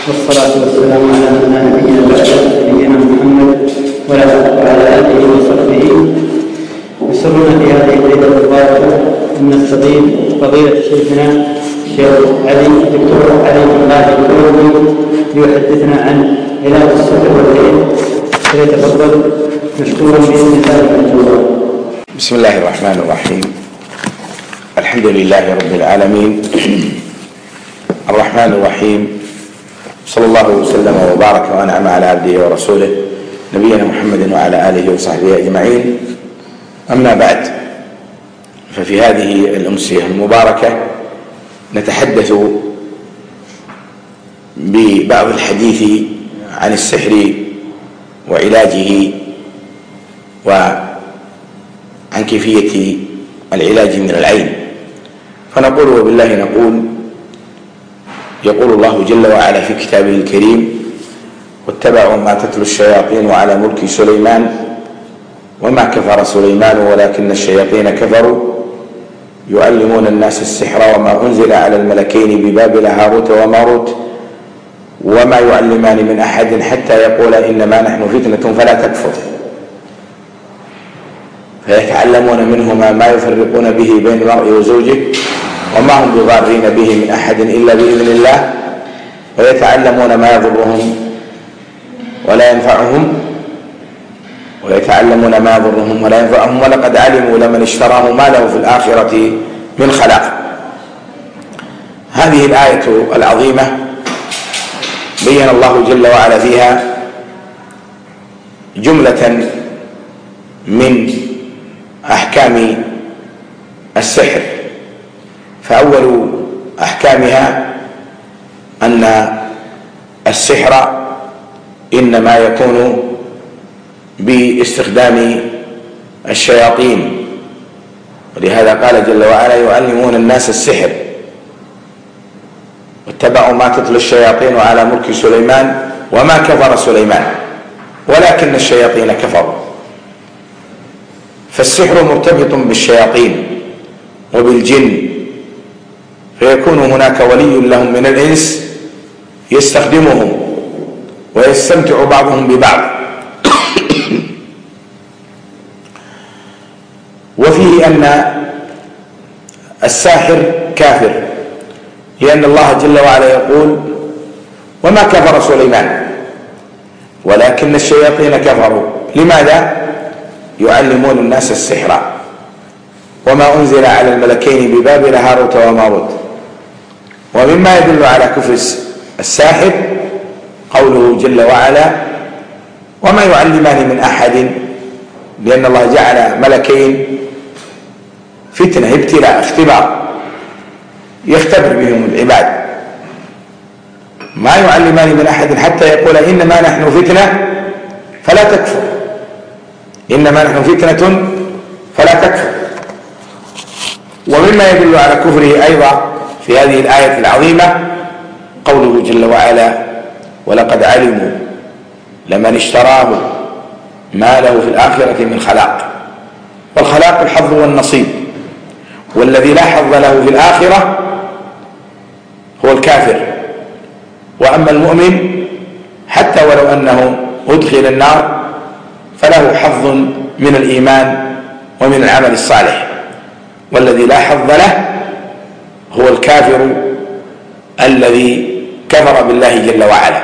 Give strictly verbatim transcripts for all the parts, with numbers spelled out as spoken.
والصلاة والسلام على من لا نبي بعده نبينا محمد وعلى آله وصحبه. يسرنا في هذه الليلة المباركة أن نستضيف فضيلة شيخنا الشيخ علي الدكتور علي بن غالي الكرومي ليحدثنا عن علاج السحر والعين، فليتفضل مشكورا بإذن الله مأجورا. بسم الله الرحمن الرحيم. الحمد لله رب العالمين الرحمن الرحيم، صلى الله وسلم وبارك وأنعم على عبده ورسوله نبينا محمد وعلى آله وصحبه أجمعين. أما بعد، ففي هذه الأمسية المباركة نتحدث ببعض الحديث عن السحر وعلاجه وعن كيفية العلاج من العين. فنقول وبالله نقول: يقول الله جل وعلا في كتابه الكريم: واتبعوا ما تتلو الشياطين على ملك سليمان وما كفر سليمان ولكن الشياطين كفروا يعلمون الناس السحر وما أنزل على الملكين ببابل هاروت وماروت وما يعلمان من أحد حتى يقول إنما نحن فتنة فلا تكفر فيتعلمون منهما ما يفرقون به بين المرء وزوجه وما هم بضارين به من أحد إلا بإذن الله ويتعلمون ما يضرهم ولا ينفعهم ويتعلمون ما يضرهم ولا ينفعهم ولقد علموا لمن اشتراه ما له في الآخرة من خلاق. هذه الآية العظيمة بين الله جل وعلا فيها جملة من أحكام السحر. فأول أحكامها أن السحر إنما يكون باستخدام الشياطين، ولهذا قال جل وعلا: يعلمون الناس السحر واتبعوا ما تتلو الشياطين على ملك سليمان وما كفر سليمان ولكن الشياطين كفروا. فالسحر مرتبط بالشياطين وبالجن، فيكون هناك ولي لهم من الإنس يستخدمهم ويستمتع بعضهم ببعض. وفيه أن الساحر كافر، لأن الله جل وعلا يقول: وما كفر سليمان ولكن الشياطين كفروا. لماذا؟ يعلمون الناس السحر وما أنزل على الملكين ببابل هاروت وماروت. ومما يدل على كفر الساحر قوله جل وعلا: وما يعلمان من أحد، لأن الله جعل ملكين فتنة، ابتلاء، اختبار، يختبر بهم العباد. ما يعلمان من أحد حتى يقول إنما نحن فتنة فلا تكفر، إنما نحن فتنة فلا تكفر. ومما يدل على كفره أيضا في هذه الآية العظيمة قوله جل وعلا: ولقد علموا لمن اشتراه ما له في الآخرة من خلاق. والخلاق الحظ والنصيب، والذي لا حظ له في الآخرة هو الكافر. وأما المؤمن حتى ولو أنه أدخل النار فله حظ من الإيمان ومن العمل الصالح. والذي لا حظ له هو الكافر الذي كفر بالله جل وعلا.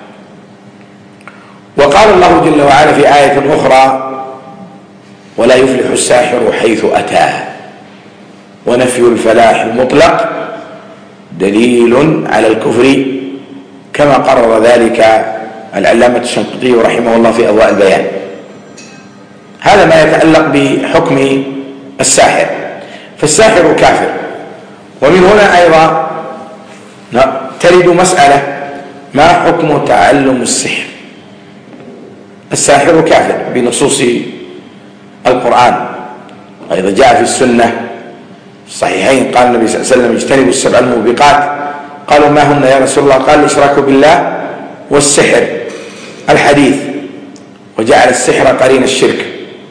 وقال الله جل وعلا في آية أخرى: ولا يفلح الساحر حيث أتى. ونفي الفلاح المطلق دليل على الكفر، كما قرر ذلك العلامة الشنقيطي رحمه الله في أضواء البيان. هذا ما يتعلق بحكم الساحر. فالساحر كافر. ومن هنا أيضا ترد مسألة: ما حكم تعلم السحر؟ الساحر كافر بنصوص القرآن، وإذا جاء في السنة الصحيحين قال النبي صلى الله عليه وسلم: اجتنبوا السبع الموبقات. قالوا: ما هن يا رسول الله؟ قال: الإشراك بالله والسحر، الحديث، وجعل السحر قرين الشرك.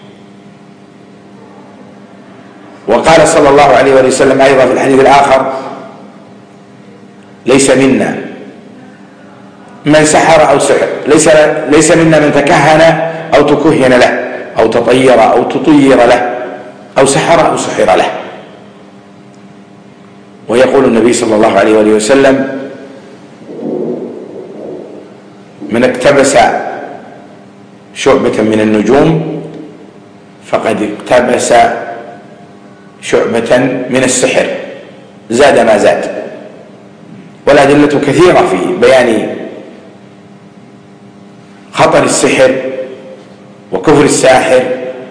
وقال صلى الله عليه وسلم أيضا في الحديث الآخر: ليس منا من سحر أو سحر، ليس ليس منا من تكهن أو تكهن له أو تطير أو تطير له أو سحر أو سحر له. ويقول النبي صلى الله عليه وآله وسلم: من اقتبس شعبة من النجوم فقد اقتبس شعبة من السحر، زاد ما زاد. والأدلة كثيرة في بيان خطر السحر وكفر الساحر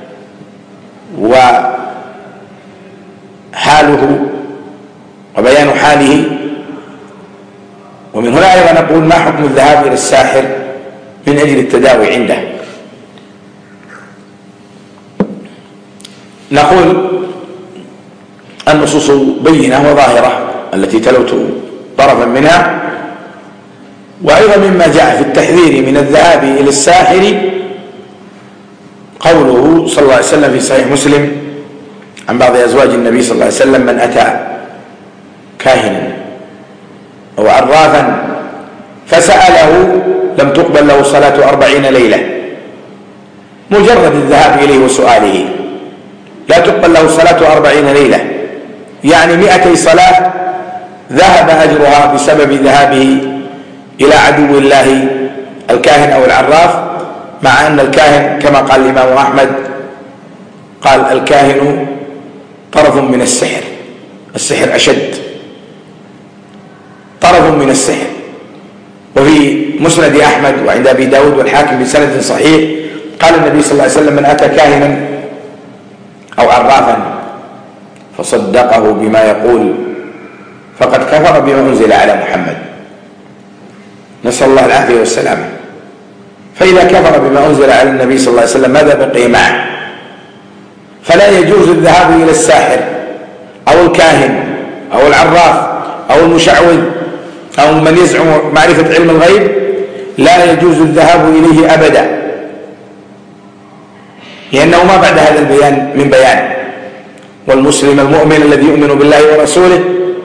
وحاله وبيان حاله. ومن هنا أيضا نقول: ما حكم الذهاب إلى الساحر من أجل التداوي عنده؟ نقول: النصوص بينة وظاهرة التي تلوت طرفا منها. وأيضا مما جاء في التحذير من الذهاب إلى الساحر قوله صلى الله عليه وسلم في صحيح مسلم عن بعض أزواج النبي صلى الله عليه وسلم: من أتى كاهنا أو عرافا فسأله لم تقبل له صلاة أربعين ليلة. مجرد الذهاب إليه وسؤاله لا تقبل له صلاة أربعين ليلة، يعني مئتي صلاة ذهب أجرها بسبب ذهابه إلى عدو الله الكاهن أو العراف، مع أن الكاهن كما قال الإمام أحمد قال: الكاهن طرف من السحر، السحر أشد، طرف من السحر. وفي مسند أحمد وعند أبي داود والحاكم بسند صحيح قال النبي صلى الله عليه وسلم: من أتى كاهنا أو عرافا فصدقه بما يقول فقد كفر بما أنزل على محمد. نسأل الله العافية والسلامة. فإذا كفر بما أنزل على النبي صلى الله عليه وسلم ماذا بقي معه؟ فلا يجوز الذهاب إلى الساحر أو الكاهن أو العراف أو المشعوذ أو من يزعم معرفة علم الغيب، لا يجوز الذهاب إليه أبدا، لأنه ما بعد هذا البيان من بيان. والمسلم المؤمن الذي يؤمن بالله ورسوله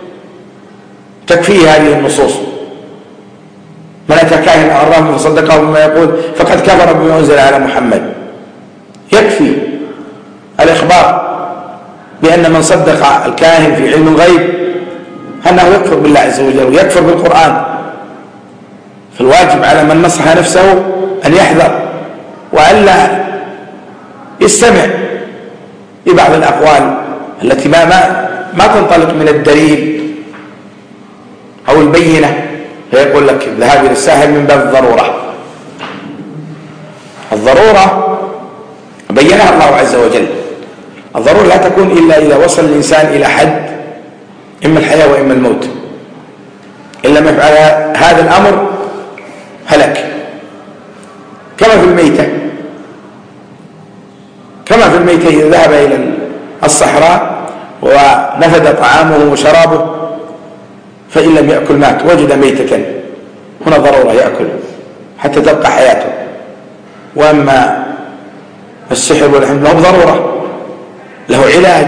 تكفيه هذه النصوص: من أتى كاهن أو عراف فصدقه بما يقول فقد كفر بما أنزل على محمد. يكفي الإخبار بأن من صدق الكاهن في علم الغيب أنه يكفر بالله عز وجل ويكفر بالقرآن. فالواجب على من نصح نفسه أن يحذر وألا يستمع لبعض الأقوال التي ما ما ما تنطلق من الدليل أو البينة، فيقول لك الذهاب إلى الساحر من باب الضرورة. الضرورة بينها الله عز وجل. الضرورة لا تكون إلا إذا وصل الإنسان إلى حد إما الحياة وإما الموت. إن لم يفعل هذا الأمر هلك، كما في الميتة كما في الميتة إذا ذهب إلى الصحراء ونفد طعامه وشرابه فإن لم يأكل مات، وجد ميتة، هنا ضرورة يأكل حتى تبقى حياته. وأما السحر والحمد له ضرورة، له علاج،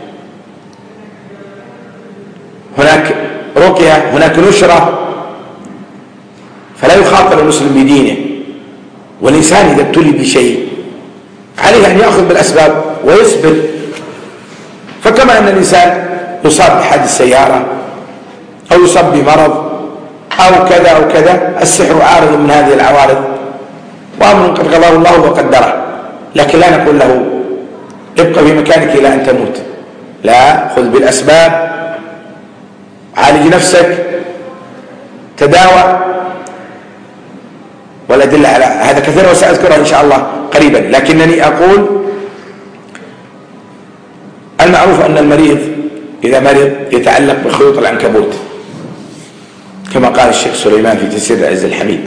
هناك رقية، هناك نشرة، فلا يخاطر المسلم بدينه. والإنسان إذا ابتلي بشيء عليه أن يأخذ بالأسباب ويصبر. فكما أن الإنسان يصاب بحادث سيارة أو يصاب بمرض أو كذا أو كذا، السحر عارض من هذه العوارض وأمر قد قضاه الله وقدره، لكن لا نقول له ابقى في مكانك إلى أن تموت، لا، خذ بالأسباب، عالج نفسك، تداوى. والأدلة على هذا كثيرة وسأذكرها إن شاء الله قريبا. لكنني أقول المعروف أن المريض إذا مرض يتعلق بخيوط العنكبوت كما قال الشيخ سليمان في تفسير العز الحميد.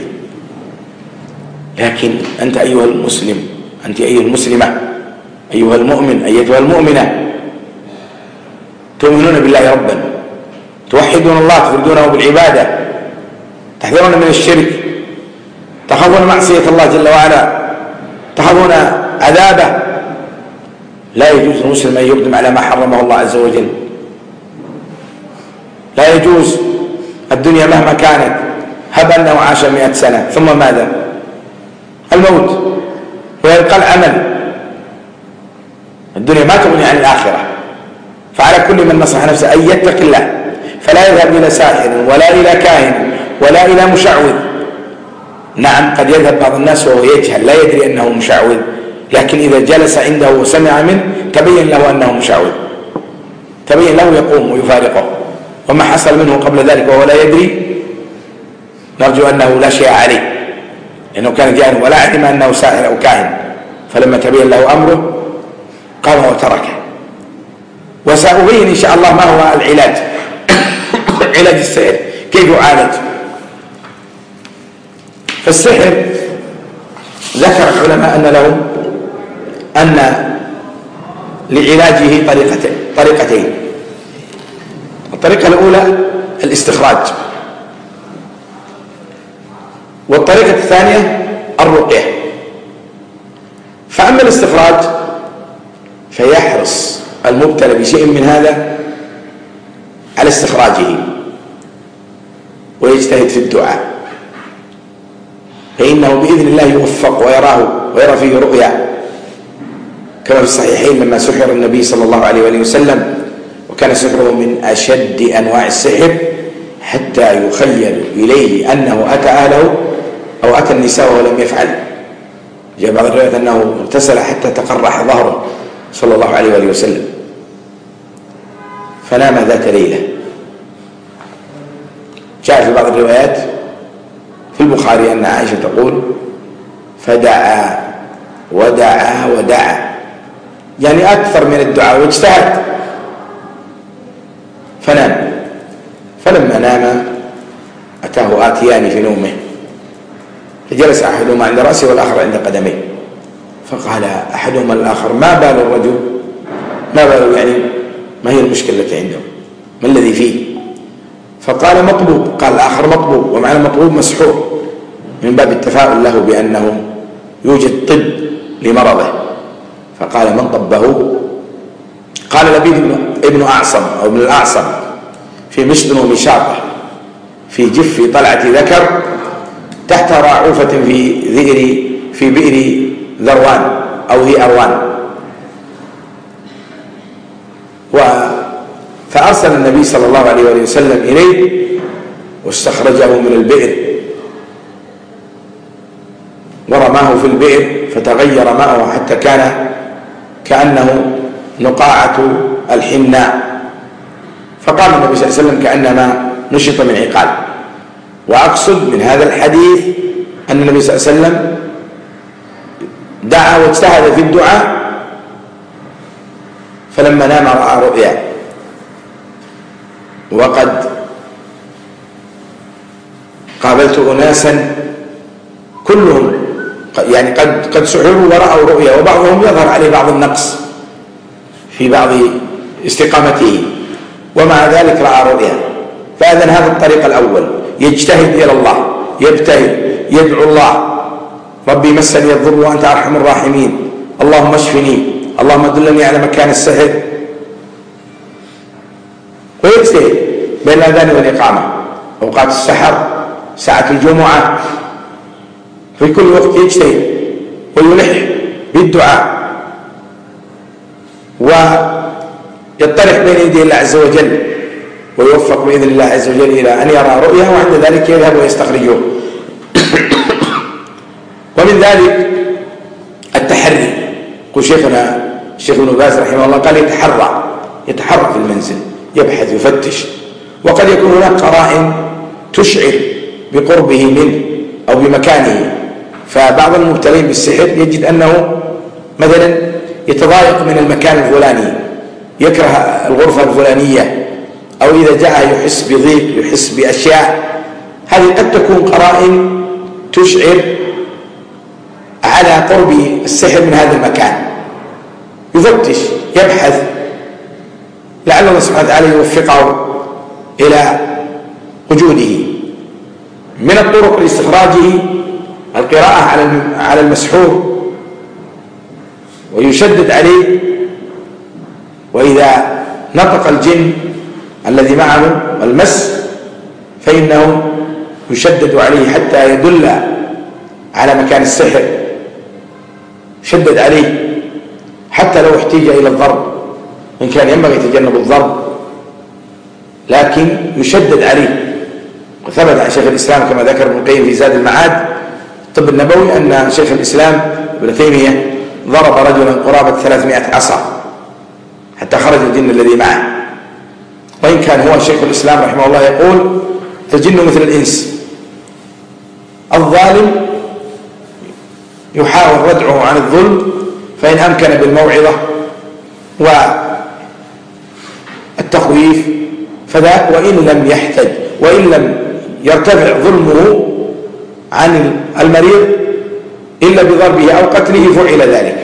لكن أنت أيها المسلم، أنت أيها المسلمة، أيها المؤمن، أيتها المؤمنة، تؤمنون بالله ربا، توحدون الله، تفردونه بالعبادة، تحذرون من الشرك، تخافون معصية الله جل وعلا، تخافون عذابه. لا يجوز المسلم أن يقدم على ما حرمه الله عز وجل. لا يجوز الدنيا مهما كانت هب أنه عاش مئة سنة ثم ماذا؟ الموت، ويبقى العمل. الدنيا ما تغني عن الآخرة. فعلى كل من نصح نفسه أن يتق الله، فلا يذهب إلى ساحر ولا إلى كاهن ولا إلى مشعوذ. نعم قد يذهب بعض الناس وهو يجهل لا يدري أنه مشعوذ، لكن إذا جلس عنده وسمع منه تبين له أنه مشعوذ، تبين له يقوم ويفارقه. وما حصل منه قبل ذلك وهو لا يدري نرجو أنه لا شيء عليه، لأنه كان جاهلا ولا علم أنه ساحر أو كاهن، فلما تبين له أمره قام وتركه. وسأبين إن شاء الله ما هو العلاج علاج السحر كيف يعالج. فالسحر ذكر العلماء أن له أن لعلاجه طريقتين طريقتين الطريقة الأولى الاستخراج، والطريقة الثانية الرقية. فأما الاستخراج فيحرص المبتلى بشيء من هذا على استخراجه ويجتهد في الدعاء، فإنه بإذن الله يوفق ويراه ويرى فيه رؤيا، كما في الصحيحين لما سحر النبي صلى الله عليه وآله وسلم، وكان سحره من أشد أنواع السحر حتى يخيل إليه أنه أتى أهله أو أتى النساء ولم يفعل. جاء بعض الروايات أنه اغتسل حتى تقرح ظهره صلى الله عليه وآله وسلم، فنام ذات ليلة. جاء في بعض الروايات في البخاري أن عائشة تقول فدعا ودعا ودعا، يعني أكثر من الدعاء واجتهد، فنام. فلما نام أتاه آتيان في نومه، فجلس أحدهما عند رأسه والآخر عند قدميه، فقال أحدهما الآخر ما بال الرجل، ما بال يعني ما هي المشكلة التي عنده، ما الذي فيه؟ فقال مطلوب. قال الآخر مطلوب، ومعنى مطلوب مسحور، من باب التفاؤل له بأنه يوجد طب لمرضه. فقال من طبه؟ قال لبيد ابن أعصم أو ابن الأعصم في مشط ومشاطة في جف طلعة ذكر تحت راعوفة في ذئر في بئر ذروان أو ذي أروان. فأرسل النبي صلى الله عليه وآله وسلم إليه واستخرجه من البئر ورماه في البئر فتغير ماءه حتى كان كأنه نقاعة الحناء. فقال النبي صلى الله عليه وسلم كأنما نشط من عقال. وأقصد من هذا الحديث أن النبي صلى الله عليه وسلم دعا واجتهد في الدعاء، فلما نام رأى رؤيا. وقد قابلت أناسا كلهم يعني قد قد سحروا ورأوا رؤيا، وبعضهم يظهر عليه بعض النقص في بعض استقامته، ومع ذلك رأى رؤيا. فإذن هذا الطريق الأول، يجتهد إلى الله، يبتهل، يدعو الله ربي مسني الضر وأنت أرحم الراحمين، اللهم اشفني، اللهم دلني على مكان السحر، ويجتهد بين الأذان والإقامة، أوقات السحر، ساعة الجمعة، في كل وقت يجتهد ويلح بالدعاء ويطرح بين يدي الله عز وجل، ويوفق بإذن الله عز وجل إلى أن يرى رؤيا، وعند ذلك يذهب ويستخرجه. ومن ذلك التحري. قل شيخنا الشيخ ابن باز رحمه الله قال يتحرى يتحرى في المنزل، يبحث يفتش، وقد يكون هناك قرائن تشعر بقربه منه أو بمكانه. فبعض المبتلين بالسحر يجد أنه مثلا يتضايق من المكان الفلاني، يكره الغرفة الفلانية، أو إذا جاء يحس بضيق، يحس بأشياء. هذه قد تكون قرائن تشعر على قرب السحر من هذا المكان. يفتش يبحث، لعل الله سبحانه وتعالى يوفقه إلى وجوده. من الطرق لاستخراجه القراءة على المسحور، ويشدد عليه، وإذا نطق الجن الذي معه المس فإنه يشدد عليه حتى يدل على مكان السحر، شدد عليه حتى لو احتاج إلى الضرب، إن كان ينبغي يتجنب الضرب لكن يشدد عليه. وثبت عن شيخ الإسلام كما ذكر ابن القيم في زاد المعاد الطب النبوي أن شيخ الإسلام ابن تيمية ضرب رجلا قرابة ثلاثمائة عصا حتى خرج الجن الذي معه. وإن كان هو شيخ الإسلام رحمه الله يقول الجن مثل الإنس، الظالم يحاول ردعه عن الظلم فإن أمكن بالموعظة والتخويف فذاك، وإن لم يحتج وإن لم يرتفع ظلمه عن المريض إلا بضربه أو قتله فعل ذلك.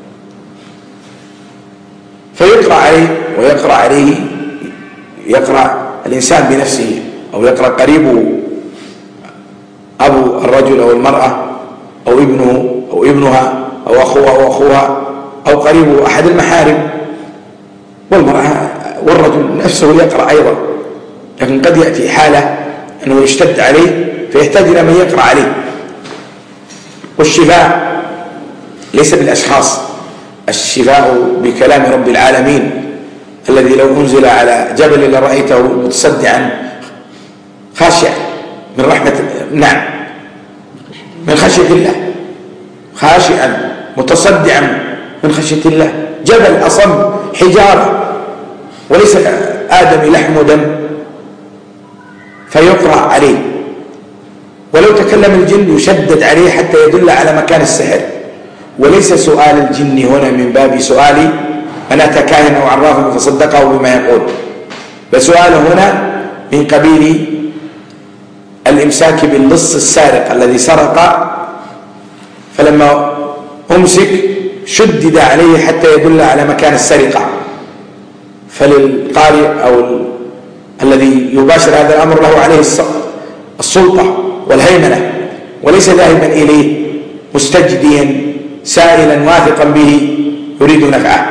فيقرأ عليه ويقرأ عليه يقرأ الإنسان بنفسه أو يقرأ قريبه أبو الرجل أو المرأة أو ابنه أو ابنها أو أخوها أو أخوها أو قريبه أحد المحارم، والمرأة والرجل نفسه يقرأ أيضا، لكن قد يأتي حالة أنه يشتد عليه فيحتاج إلى من يقرأ عليه. والشفاء ليس بالأشخاص، الشفاء بكلام رب العالمين الذي لو أنزل على جبل لرأيته متصدعا خاشع من رحمة نعم من خشية الله، خاشعا متصدعا من خشية الله، جبل أصم حجارة وليس آدم لحم ودم فيقرأ عليه. ولو تكلم الجن يشدد عليه حتى يدل على مكان السحر. وليس سؤال الجن هنا من باب سؤال أن أتى كاهن أو عرافا فصدقه بما يقول، بل سؤاله هنا من قبيل الإمساك باللص السارق الذي سرق، فلما أمسك شدد عليه حتى يدل على مكان السرقة. فللقارئ أو الذي يباشر هذا الأمر له عليه السلطة والهيمنة، وليس ذاهبا إليه مستجديا سائلا واثقا به يريد نفعه.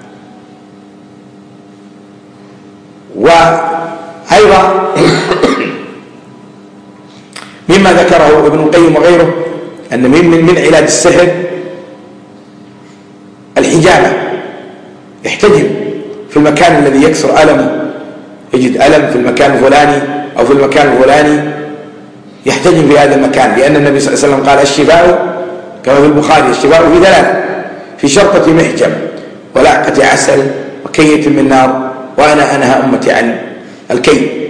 وأيضا مما ذكره ابن القيم وغيره أن من, من علاج السحر الحجامة، يحتجم في المكان الذي يكثر ألمه، يجد ألم في المكان الفلاني أو في المكان الفلاني يحتجم في هذا المكان، لأن النبي صلى الله عليه وسلم قال الشفاء كما في البخاري الشفاء في ثلاث: في شرطة محجم ولعقة عسل وكية من نار وأنا أنهى أمتي عن الكي.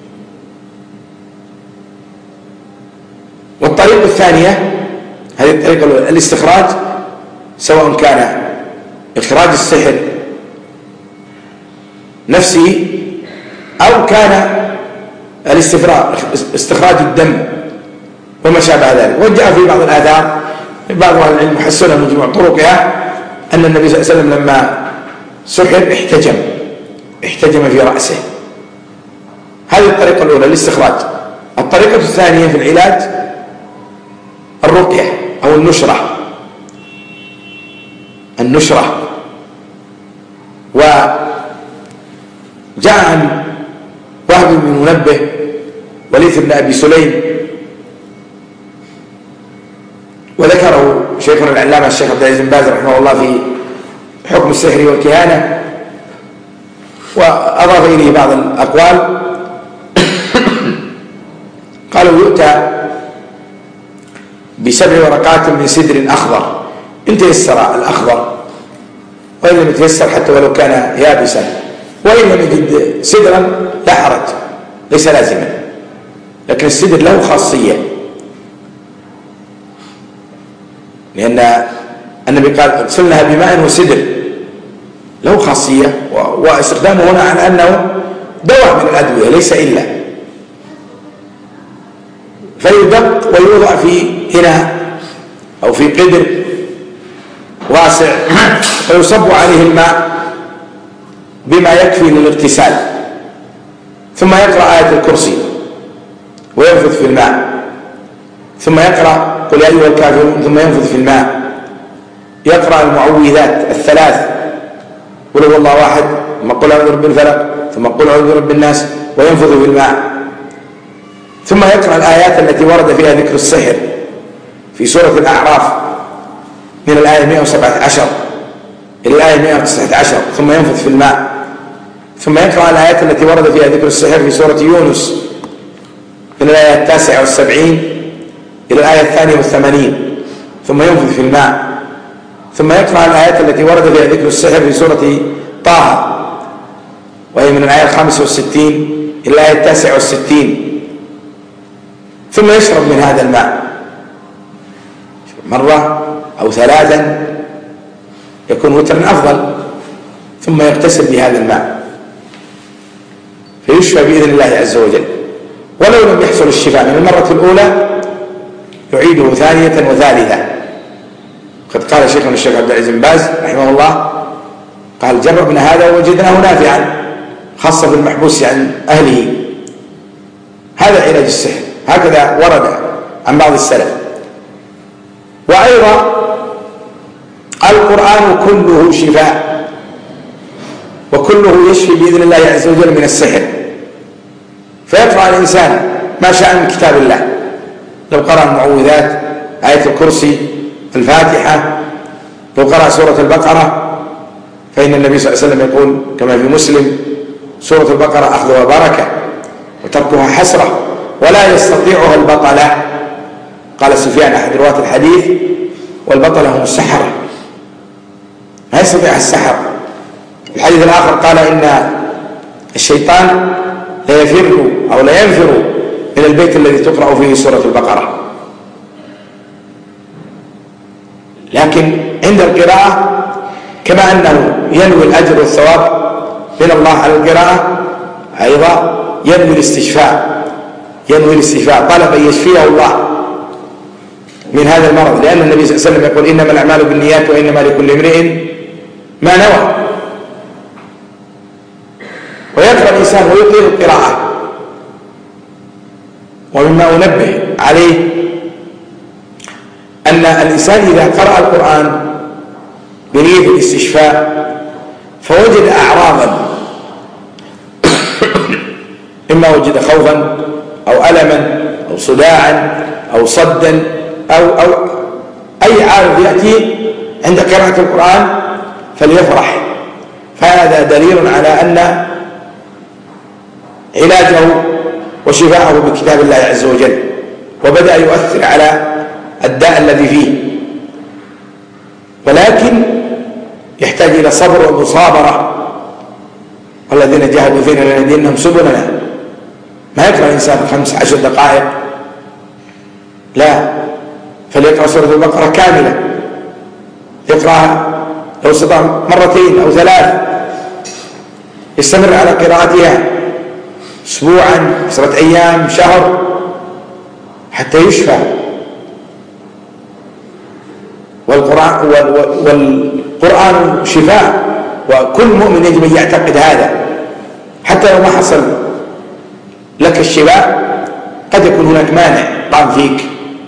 والطريقة الثانية هذه الطريقة الاستخراج، سواء كان إخراج السحر نفسه أو كان الاستفراغ استخراج الدم وما شابه ذلك. وجاء في بعض الآثار بعض أهل العلم حسنها مجموع طرقها أن النبي صلى الله عليه وسلم لما سحر احتجم احتجم في رأسه. هذه الطريقة الأولى الاستخراج. الطريقة الثانية في العلاج الرقية أو النشرة النشرة وجاء عن وهب بن منبه وليث بن أبي سليم، وذكره شيخنا العلامة الشيخ عبد العزيز بن باز رحمه الله في حكم السحر والكهانة، وأضاف إليه بعض الأقوال. قالوا يؤتى بسبع ورقات من سدر أخضر إن تيسر الأخضر، وإن لم يتيسر حتى ولو كان يابسا، وإن لم يجد سدرا لا حرج ليس لازما، لكن السدر له خاصية، لأن النبي قال اغسلنها بماء وسدر، له خاصية، واستخدامه هنا على أنه دواء من الأدوية ليس إلا، فيدق ويوضع في إناء أو في قدر واسع ويصب عليه الماء بما يكفي للاغتسال، ثم يقرأ آية الكرسي وينفث في الماء، ثم يقرأ قل يا أيها الكافرون ثم ينفث في الماء، يقرأ المعوذات الثلاث قل هو الله واحد ثم قل أعوذ برب الفلق ثم قل أعوذ برب الناس وينفث في الماء، ثم يقرأ الآيات التي ورد فيها ذكر السحر في سورة الأعراف من الآية مئة وسبعة عشر إلى الآية مئة وتسعة عشر، ثم ينفث في الماء. ثم يقرأ الآيات التي ورد فيها ذكر السحر في سورة يونس من الآية التاسعة والسبعين إلى الآية الثانية والثمانين، ثم ينفث في الماء. ثم يقرأ الآيات التي ورد فيها ذكر السحر في سورة طه وهي من الآية الخامسة والستين إلى الآية التاسعة والستين، ثم يشرب من هذا الماء مرة أو ثلاثا يكون وترا أفضل، ثم يغتسل بهذا الماء فيشفى بإذن الله عز وجل. ولو لم يحصل الشفاء من المرة الأولى يعيده ثانية وثالثة. قد قال شيخنا الشيخ عبد العزيز بن باز رحمه الله قال جربنا هذا ووجدناه نافعا، خاصة بالمحبوس عن أهله. هذا علاج السحر، هكذا ورد عن بعض السلف. وأيضا القرآن كله شفاء وكله يشفي بإذن الله عز وجل من السحر. فيقرأ الإنسان ما شاء من كتاب الله، لو قرأ المعوذات، آية الكرسي، الفاتحة، لو قرأ سورة البقرة، فإن النبي صلى الله عليه وسلم يقول كما في مسلم سورة البقرة أخذها بركة وتركها حسرة ولا يستطيعها البطلة. قال سفيان أحد رواة الحديث والبطلة هم السحرة، ما يستطيع السحر. الحديث الآخر قال إن الشيطان لا يفر أو لا ينفر من البيت الذي تقرأ فيه سورة البقرة. لكن عند القراءة كما أنه ينوي الأجر والثواب من الله على القراءة، أيضا ينوي الاستشفاء، ينوي الاستشفاء طلب أن يشفيه الله من هذا المرض، لأن النبي صلى الله عليه وسلم يقول إنما الأعمال بالنيات وإنما لكل امرئ ما نوى. ويقرأ الإنسان ويطيل القراءة. ومما أنبه عليه أن الإنسان إذا قرأ القرآن بنية الاستشفاء فوجد أعراضا، إما وجد خوفا أو ألما أو صداعا أو صدا أو, أو أي عارض يأتي عند قراءة القرآن فليفرح. فهذا دليل على أن علاجه وشفاءه بكتاب الله عز وجل، وبدأ يؤثر على الداء الذي فيه. ولكن يحتاج إلى صبر ومصابرة، والذين جاهدوا فينا لنهدينهم سبلنا. ما يقرأ الإنسان خمس عشر دقائق، لا، فليقرأ سورة البقرة كاملة، يقرأها لو استطاع مرتين أو ثلاث، يستمر على قراءتها أسبوعا، عشرة أيام، شهر، حتى يشفى. والقرآن, والقرآن شفاء، وكل مؤمن يجب أن يعتقد هذا. حتى لو ما حصل لك الشفاء قد يكون هناك مانع طعن فيك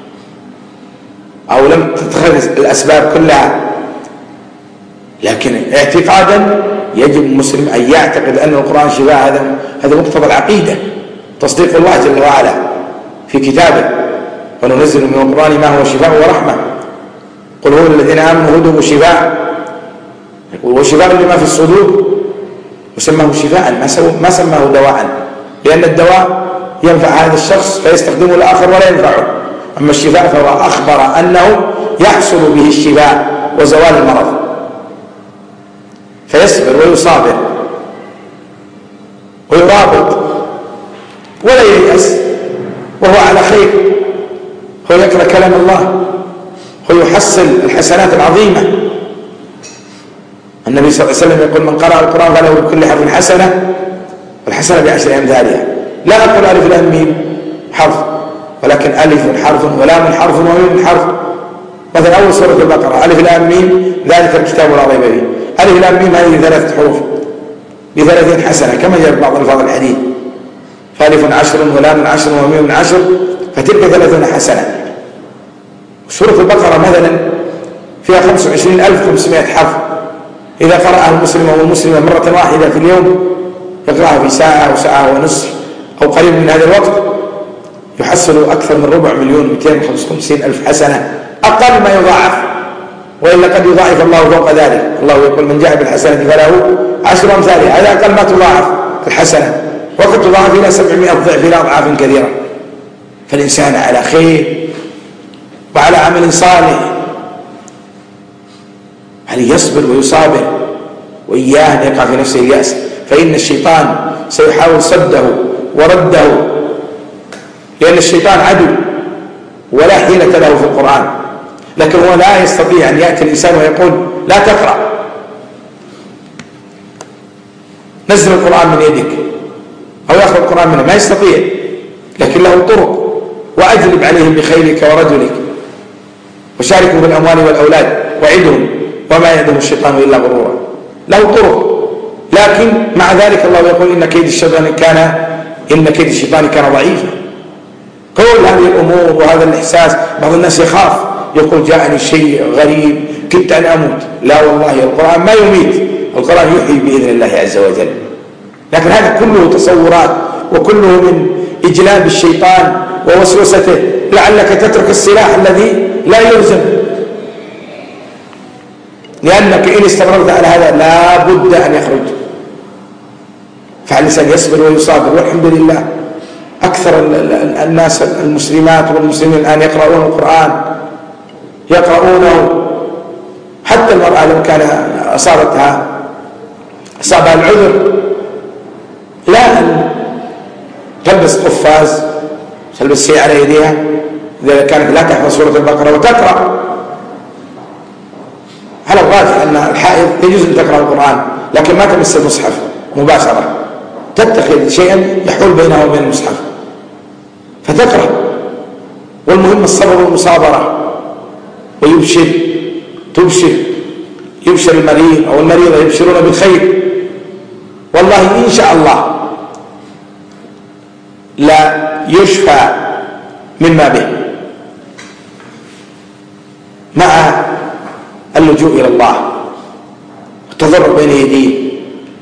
أو لم تتخذ الأسباب كلها، لكن اعتقادا يجب المسلم أن يعتقد أن القرآن شفاء. هذا هذا مقتضى العقيدة، تصديق الله جل وعلا في كتابه: وننزل من القرآن ما هو شفاء ورحمة. قل هو الذين آمنوا هدى وشفاء، يقول وشفاء لما في الصدور، وسماه شفاء ما سماه دواء، لأن الدواء ينفع هذا الشخص فيستخدمه الآخر ولا ينفعه، أما الشفاء فهو أخبر أنه يحصل به الشفاء وزوال المرض، فيصبر ويصابر ويرابط ولا ييأس، وهو على خير. هو يقرأ كلام الله، هو يحصل الحسنات العظيمة. النبي صلى الله عليه وسلم يقول: من قرأ القرآن فله بكل حرف حسنة، والحسنة بعشر أمثالها. لا أقول ألف لام ميم حرف، ولكن ألف حرف ولام حرف وميم حرف. مثلا أول سورة البقرة ألف لام ميم ذلك الكتاب لا ريب فيه، ألف لام ميم هذه ثلاثة حروف بثلاثين حسنة كما جاء في بعض ألفاظ الحديث، فألف عشر ولام عشر وميم عشر، فتلك ثلاثون حسنة. سورة البقرة مثلا فيها خمسة وعشرين ألف وخمسمائة حرف، إذا قرأها المسلم أو المسلمة مرة واحدة في اليوم، يقرأها في ساعة أو ساعة ونصف أو قريب من هذا الوقت، يحصل أكثر من ربع مليون مئتين وخمسة وخمسين ألف حسنة أقل ما يضاعف، وإلا قد يضاعف الله فوق ذلك. الله يقول من جاء بالحسنة فله عشر أمثالها، هذا أقل ما تضاعف الحسنة، وقد تضاعف إلى سبعمائة ضعف إلى أضعاف كثيرة. فالإنسان على خير وعلى عمل صالح عليه يصبر ويصابر، وإياه أن يقع في نفسه اليأس، فإن الشيطان سيحاول صده ورده، لأن الشيطان عدو ولا حيلة له في القرآن. لكن هو لا يستطيع أن يأتي الإنسان ويقول لا تقرأ، نزل القرآن من يدك أو يأخذ القرآن منه، ما يستطيع. لكن له طرق، وأجلب عليهم بخيرك ورجلك، وشاركهم بالأموال والأولاد، وعدهم وما يعدهم الشيطان إلا غرورا. له طرق، لكن مع ذلك الله يقول إن كيد الشيطان كان إن كيد الشيطان كان ضعيفا. كل هذه الأمور وهذا الإحساس، بعض الناس يخاف يقول جاءني شيء غريب كدت أن أموت. لا والله، القرآن ما يميت، القرآن يحيي بإذن الله عز وجل. لكن هذا كله تصورات، وكله من إجلاب الشيطان ووسوسته، لعلك تترك السلاح الذي لا يلزم، لأنك إن استمررت على هذا لا بد أن يخرج. فالإنسان يصبر ويصابر، والحمد لله أكثر الناس المسلمات والمسلمين الآن يقرؤون القرآن، يقرؤونه. حتى المرأة لو كان أصابتها أصابها العذر لا أن تلبس قفاز، تلبس شيء على يديها إذا كانت لا تحفظ سورة البقرة وتقرأ. على الراجح أن الحائض يجوز أن تقرأ القرآن، لكن ما تمس المصحف مباشرة، تتخذ شيئا يحول بينها وبين المصحف فتقرأ. والمهم الصبر والمصابرة، ويبشر تبشر يبشر المريض أو المريضة يبشرون بالخير. والله إن شاء الله لا يشفى مما به مع اللجوء إلى الله والتضرع بين يديه.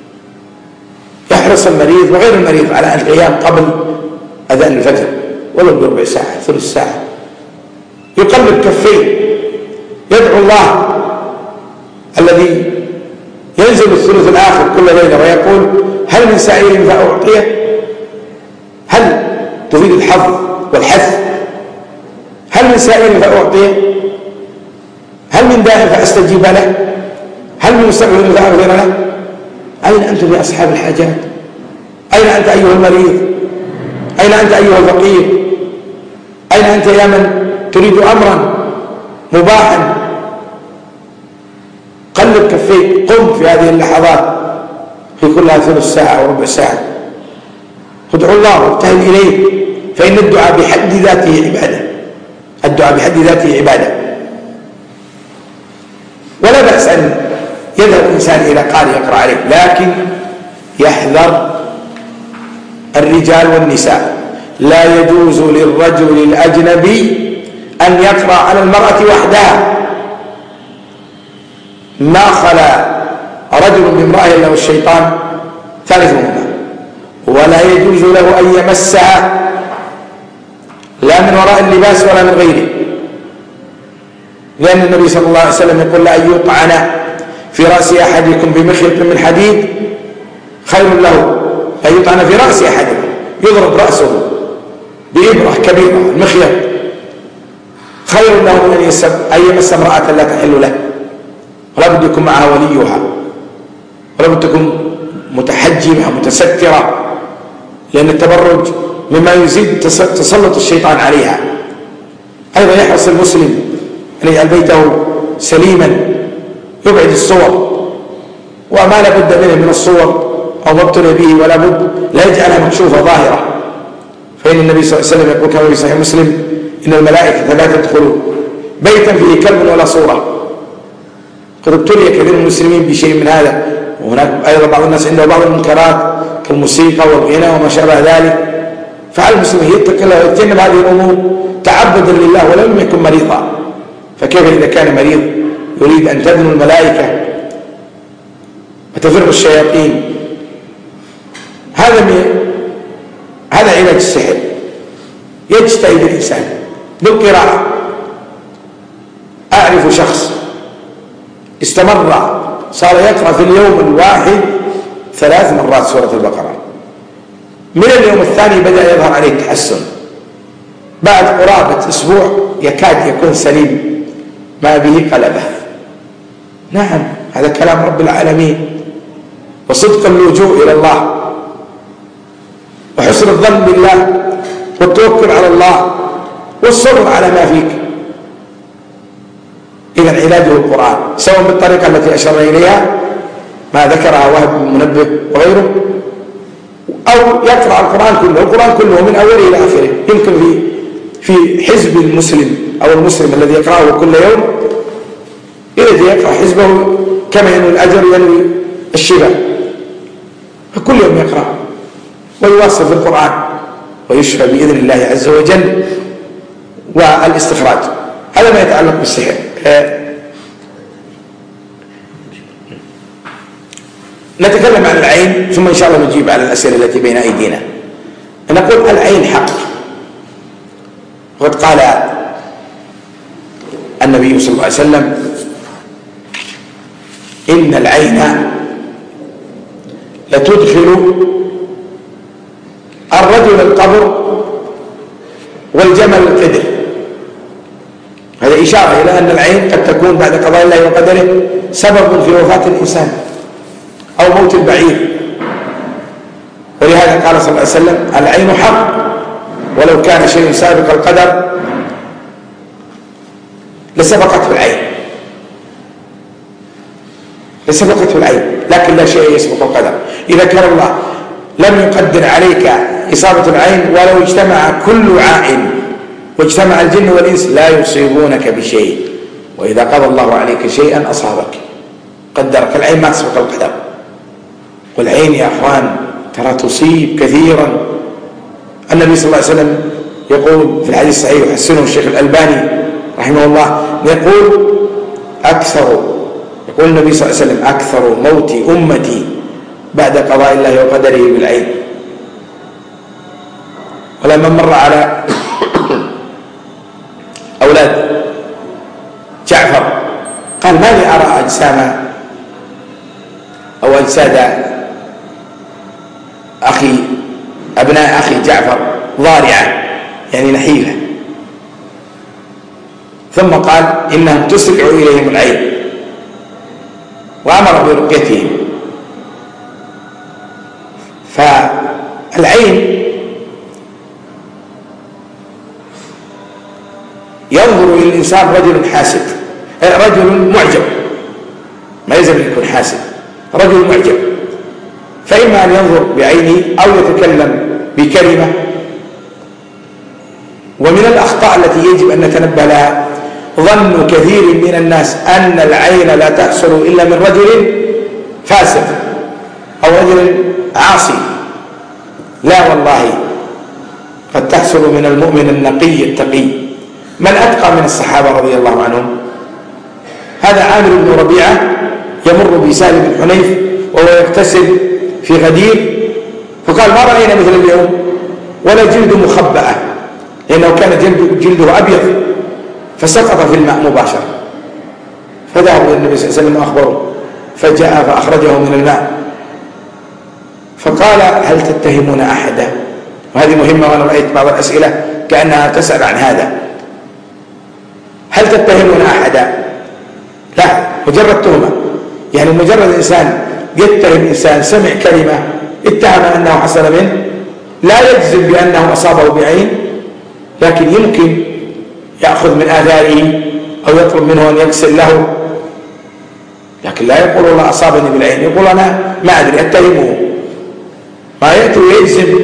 يحرص المريض وغير المريض على القيام قبل أذان الفجر ولو بربع ساعة ثلث ساعة، يقلب كفيه، يدعو الله الذي ينزل الثلث الآخر كل ليلة ويقول هل من سائل فأعطيه؟ هل تريد الحظ والحث؟ هل من سائل فأعطيه؟ هل من داع فأستجيب له؟ هل من مستغفر فأغفر له؟ أين أنتم يا أصحاب الحاجات؟ أين أنت أيها المريض؟ أين أنت أيها الفقير؟ أين أنت يا من تريد أمرا مباحا؟ قلب كفيك، قم في هذه اللحظات في كلها ثلث ساعة وربع ساعة، ادعو الله وابتهل إليه، فإن الدعاء بحد ذاته عبادة. الدعاء بحد ذاته عبادة، ولا بأس أن يذهب الإنسان إلى قارئ يقرأ عليه، لكن يحذر الرجال والنساء. لا يجوز للرجل الأجنبي أن يقرأ على المرأة وحدها، ما خلا رجل بامرأة إلا والشيطان ثالثهما، ولا يجوز له أن يمسها لا من وراء اللباس ولا من غيره، لأن النبي صلى الله عليه وسلم يقول لا أن يطعن في رأس أحدكم بمخيط من حديد خير له، أن يطعن في رأس أحدكم، يضرب رأسه بإبرة كبيرة المخيط، خير له من أن يمس امرأة لا تحل له، ولا بد يكون معها وليها، ولا بد تكون متحجمة متسترة، لأن التبرج مما يزيد تسلط الشيطان عليها. أيضا يحرص المسلم أن يجعل بيته سليما، يبعد الصور، وما لا بد منه من الصور أو ما ابتلي به ولا بد لا يجعلها مكشوفة ظاهرة، فإن النبي صلى الله عليه وسلم يقول كما في صحيح مسلم إن الملائكة لا تدخل بيتا فيه كلب ولا صورة. قد ابتلي كثير من المسلمين بشيء من هذا، وهناك أيضا بعض الناس عنده بعض المنكرات كالموسيقى والغنى وما شابه ذلك، فعلى المسلم يتقي الله ويتجنب هذه الأمور تعبدا لله ولو لم يكن مريضا. فكيف إذا كان مريض يريد أن تدنو الملائكة وتفر الشياطين؟ هذا من هذا علاج السحر، يجتهد الإنسان بالقراءة. أعرف شخص استمر صار يقرأ في اليوم الواحد ثلاث مرات سورة البقرة، من اليوم الثاني بدأ يظهر عليه التحسن، بعد قرابة أسبوع يكاد يكون سليم ما به قلبه. نعم، هذا كلام رب العالمين، وصدق اللجوء إلى الله وحسن الظن بالله والتوكل على الله والصبر على ما فيك. إذا علاجه القرآن، سواء بالطريقة التي أشرنا إليها ما ذكرها وهب بن منبه وغيره، أو يقرأ القرآن كله، القرآن كله من أوله إلى آخره. يمكن في في حزب المسلم أو المسلم الذي يقرأه كل يوم الذي يقرأ حزبه كما ينوي الأجر ينوي الشفاء، فكل يوم يقرأ ويواصل في القرآن ويشفى بإذن الله عز وجل. والاستخراج هذا ما يتعلق بالسحر. نتكلم عن العين ثم إن شاء الله نجيب على الأسئلة التي بين أيدينا. نقول العين حق، وقد قال النبي صلى الله عليه وسلم إن العين لتدخل الرجل القبر والجمل القدر. هذا إشارة إلى أن العين قد تكون بعد قضاء الله وقدره سبب في وفاة الإنسان أو موت البعير. ولهذا قال صلى الله عليه وسلم العين حق ولو كان شيء سابق القدر لسبقته العين، لسبقته العين، لكن لا شيء يسبق القدر. إذا كان الله لم يقدر عليك إصابة العين ولو اجتمع كل عائن واجتمع الجن والإنس لا يصيبونك بشيء، وإذا قضى الله عليك شيئا أصابك قدرك. العين ما تسبق القدر، والعين يا أخوان ترى تصيب كثيرا. النبي صلى الله عليه وسلم يقول في الحديث الصحيح يحسنه الشيخ الألباني رحمه الله، يقول أكثر يقول النبي صلى الله عليه وسلم أكثر موت أمتي بعد قضاء الله وقدره بالعين. ولما مر على أولاد جعفر قال ما لي أرى أجسام أو أجساد أخي أبناء أخي جعفر ضارعة يعني نحيفة، ثم قال إنهم تسرع إليهم العين وأمر برقيتهم. فالعين ينظر إلى الإنسان رجل حاسد، رجل معجب، ما يلزم أن يكون حاسد، رجل معجب، فإما أن ينظر بعينه أو يتكلم بكلمة. ومن الأخطاء التي يجب أن نتنبه لها ظن كثير من الناس أن العين لا تحصل إلا من رجل فاسق أو رجل عاصي. لا والله، قد تحصل من المؤمن النقي التقي. من أتقى من الصحابة رضي الله عنهم؟ هذا عامر بن ربيعة يمر بسهل بن حنيف وهو يغتسل في غدير، فقال ما رأينا مثل اليوم ولا جلد مخبأة، لأنه كان جلد جلده أبيض، فسقط في الماء مباشرة. فذهب إلى النبي صلى الله عليه وسلم وأخبره، فجاء فأخرجه من الماء فقال هل تتهمون أحدا؟ وهذه مهمة، وأنا رأيت بعض الأسئلة كأنها تسأل عن هذا. هل تتهمون أحدا؟ لا، مجرد تهمة، يعني مجرد إنسان يتهم إنسان سمع كلمة اتهم أنه حصل منه، لا يجزم بأنه أصابه بعين، لكن يمكن يأخذ من آثاره أو يطلب منه أن يغسل له، لكن لا يقول الله أصابني بالعين، يقول أنا ما أدري أتهمه، ما يأتي ويجزم،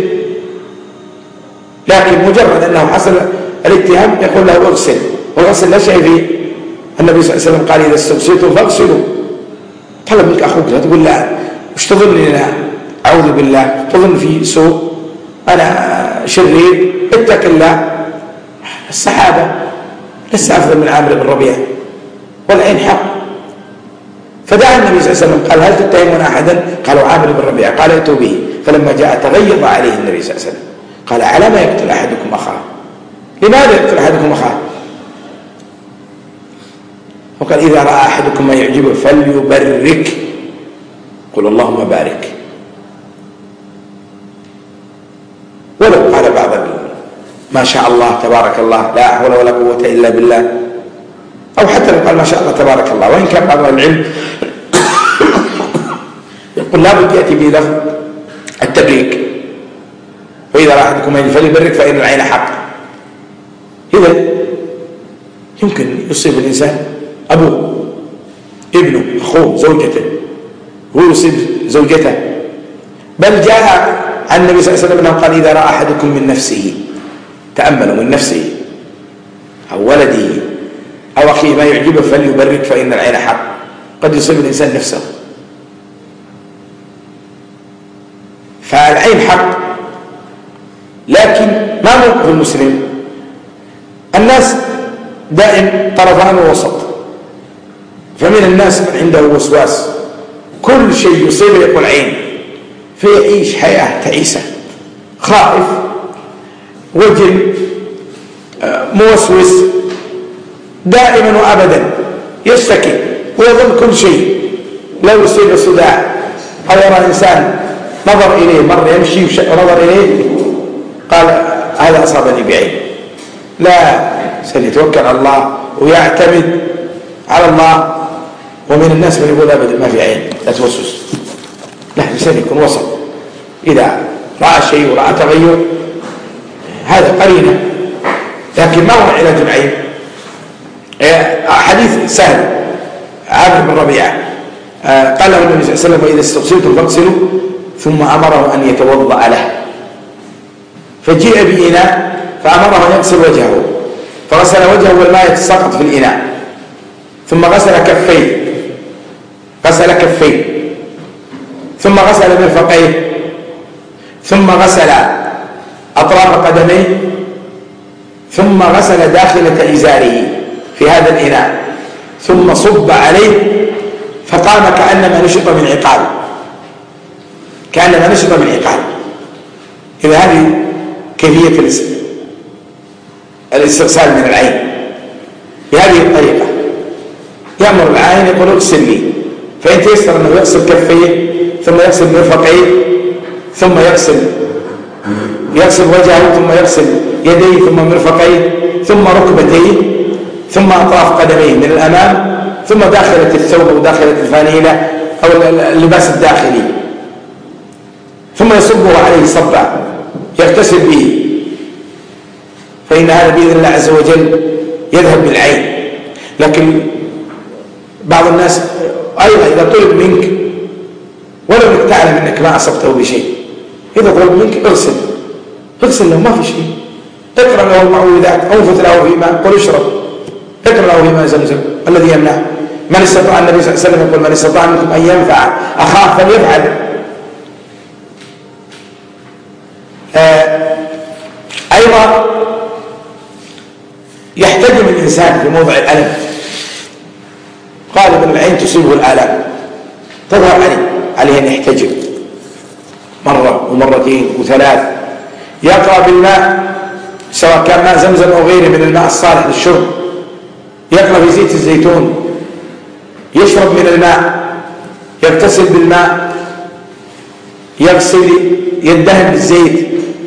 لكن مجرد أنه حصل الاتهام يقول له اغسل، والغسل لا شيء فيه. النبي صلى الله عليه وسلم قال إذا استغسلتم فاغسلوا. طلب منك أخوك لا تقول لا وش تظن أنا أعوذ بالله، تظن في سوء، أنا شرير، اتق الله. الصحابة لسه أفضل من عامر بن ربيعة، والعين حق. فدعا النبي صلى الله عليه وسلم قال هل تتهمون أحدا؟ قالوا عامر بن ربيعة. قال ائتوا به، فلما جاء تغيظ عليه النبي صلى الله عليه وسلم قال على ما يقتل أحدكم أخاه؟ لماذا يقتل أحدكم أخاه؟ وقال إذا رأى أحدكم ما يعجبه فليبرك، قل اللهم بارك. ولو قال بعض ما شاء الله تبارك الله لا حول ولا قوة إلا بالله، أو حتى لو قال ما شاء الله تبارك الله، وإن كان بعض العلم يقول لا بد يأتي بلفظ التبريك، وإذا رأى أحدكم فليبرك فإن العين حق. إذا يمكن يصيب الإنسان أبوه، ابنه، أخوه، زوجته، هو يصيب زوجته، بل جاء عن النبي صلى الله عليه وسلم قال إذا رأى أحدكم من نفسه، تأملوا، من نفسه أو ولده أو أخيه ما يعجبه فليبرك فإن العين حق. قد يصيب الإنسان نفسه، فالعين حق. لكن ما موقف المسلم؟ الناس دائم طرفان ووسط، فمن الناس من عنده وسواس كل شيء يصيبه يقول عين، فيعيش حياة تعيسة، خائف، وجل، موسوس دائما وأبدا، يشتكي ويظن كل شيء. لو يصيب صداع أو يرى إنسان نظر إليه مر يمشي ونظر إليه قال هذا أصابني بعين، لا، سيتوكل على الله ويعتمد على الله. ومن الناس من يقول أبدا ما في عين، لا توسوس، لا، الإنسان يكون وسط. إذا رأى شيء ورأى تغير هذا قرينة، لكن ما هو علاج العين؟ حديث سهل عامر بن ربيعة قال له النبي صلى الله عليه وسلم وإذا استغسلتم فاغسلوا، ثم أمره أن يتوضأ له، فجيء بإناء فأمره أن يغسل وجهه، فغسل وجهه والماء سقط في الإناء، ثم غسل كفيه غسل كفيه ثم غسل مرفقيه، ثم غسل أطراف قدميه، ثم غسل داخلة إزاره في هذا الإناء، ثم صب عليه، فقام كأنما نشط من عقال، كأنما نشط من عقال. إذا هذه كيفية الاستغسال من العين بهذه الطريقة. يأمر العين يقول اغسل لي، فإن تيسر أنه يغسل كفيه ثم يغسل مرفقيه ثم يغسل يغسل وجهه ثم يغسل يديه ثم مرفقيه ثم ركبتيه ثم أطراف قدميه من الأمام ثم داخلة الثوب وداخلة الفانيلة أو اللباس الداخلي، ثم يصبه عليه صبا يغتسل به، فإن هذا بإذن الله عز وجل يذهب بالعين. لكن بعض الناس أيضا إذا طلب منك ولو انك تعلم أنك ما أصبته بشيء، إذا طلب منك اغسل اغسل له، ما في شيء، اقرأ له المعوذات، أنفث له في ماء، قل اشرب، اقرأ له في ماء زمزم الذي يمنع. من استطاع، النبي صلى الله عليه وسلم يقول من استطاع منكم أن ينفع أخاه فليفعل. آه أيضا يحتجم الإنسان في موضع الألم، غالبا العين تصيبه الآلام تظهر عليه عليه أن يحتجم مرة ومرتين وثلاث، يقرأ بالماء سواء كان ماء زمزم أو غيره من الماء الصالح للشرب، يقرأ في زيت الزيتون، يشرب من الماء، يغتسل بالماء، يغسل يدهن بالزيت،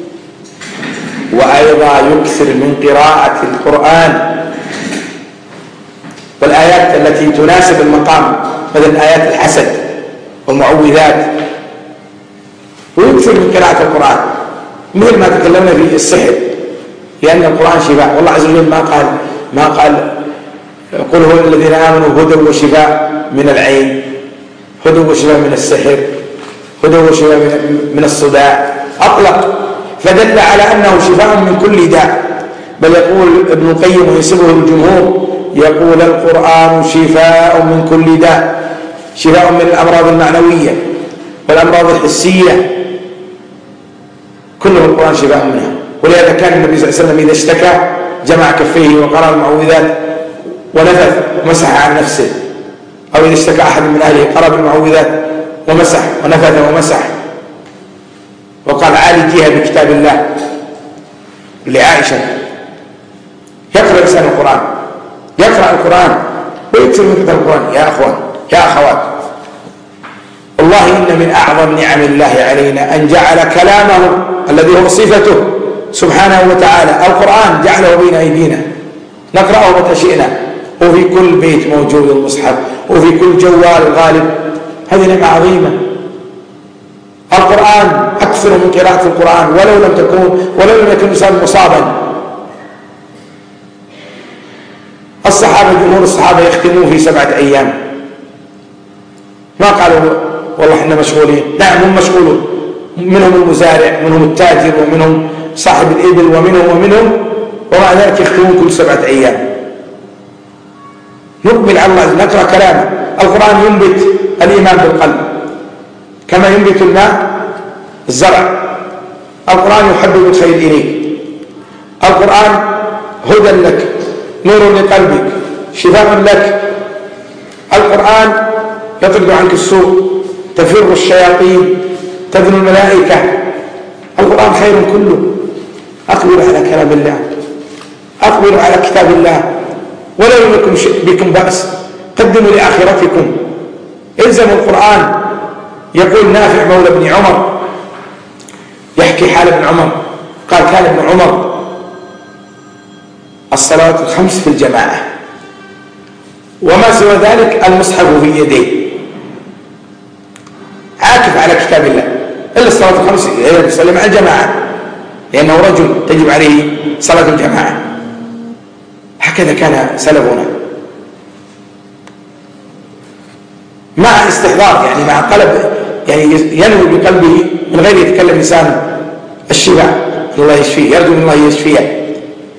وأيضا يكثر من قراءة القرآن والآيات التي تناسب المقام، مثل آيات الحسد والمعوذات، ويكثر من قراءة القرآن مثل ما تكلمنا في السحر، لأن القرآن شفاء، والله عز وجل ما قال ما قال قل هو الذين آمنوا هدى وشفاء من العين، هدى وشفاء من السحر، هدى وشفاء من الصداع، أطلق، فدل على أنه شفاء من كل داء. بل يقول ابن القيم وينسبه الجمهور، يقول القرآن شفاء من كل داء، شفاء من الأمراض المعنوية والأمراض الحسية، كله القرآن شفاء منها. ولهذا كان النبي صلى الله عليه وسلم إذا اشتكى جمع كفيه وقرأ المعوذات ونفث ومسح عن نفسه، أو إذا اشتكى أحد من أهله قرأ بالمعوذات ومسح ونفث ومسح. وقال عالجيها بكتاب الله لعائشة يقرأ الإنسان القرآن، يقرأ القرآن ويكثر من كتاب القرآن. يا أخوان يا أخوات، والله إن من أعظم نعم الله علينا أن جعل كلامه الذي هو صفته سبحانه وتعالى القرآن جعله بين أيدينا نقرأه متى شئنا، وفي كل بيت موجود المصحف، وفي كل جوال غالب. هذه نعمة عظيمة. القرآن أكثر من قراءة القرآن ولو لم تكون ولو لم يكن الإنسان مصابا. الصحابة جمهور الصحابة يختمون في سبعة أيام، ما قالوا والله احنا مشغولين. نعم هم مشغولون، منهم المزارع ومنهم التاجر ومنهم صاحب الإبل ومنهم ومنهم ومع ذلك يختمون كل سبعة أيام. نقبل على الله، نقرأ كلامه. القرآن ينبت الإيمان بالقلب كما ينبت الماء الزرع. القرآن يحبب الخير إليك. القرآن هدى لك، نور لقلبك، شفاء لك. القرآن يطرد عنك السوء، تفر الشياطين، تدنو الملائكة. القرآن خير كله. أقبلوا على كلام الله، أقبلوا على كتاب الله، ولو لكم بكم بأس، قدموا لآخرتكم، الزموا القرآن. يقول نافع مولى ابن عمر يحكي حال ابن عمر قال كان ابن عمر الصلوات الخمس في الجماعة، وما سوى ذلك المصحف في يديه، عاكف على كتاب الله، إلا الصلاة الخمس يصلي مع الجماعة لأنه رجل تجب عليه صلاة الجماعة. هكذا كان سلفنا، مع استحضار يعني مع طلب يعني ينوي بقلبه من غير يتكلم لسانه الشفاء، الله يشفيه، يرجو من الله يشفيه،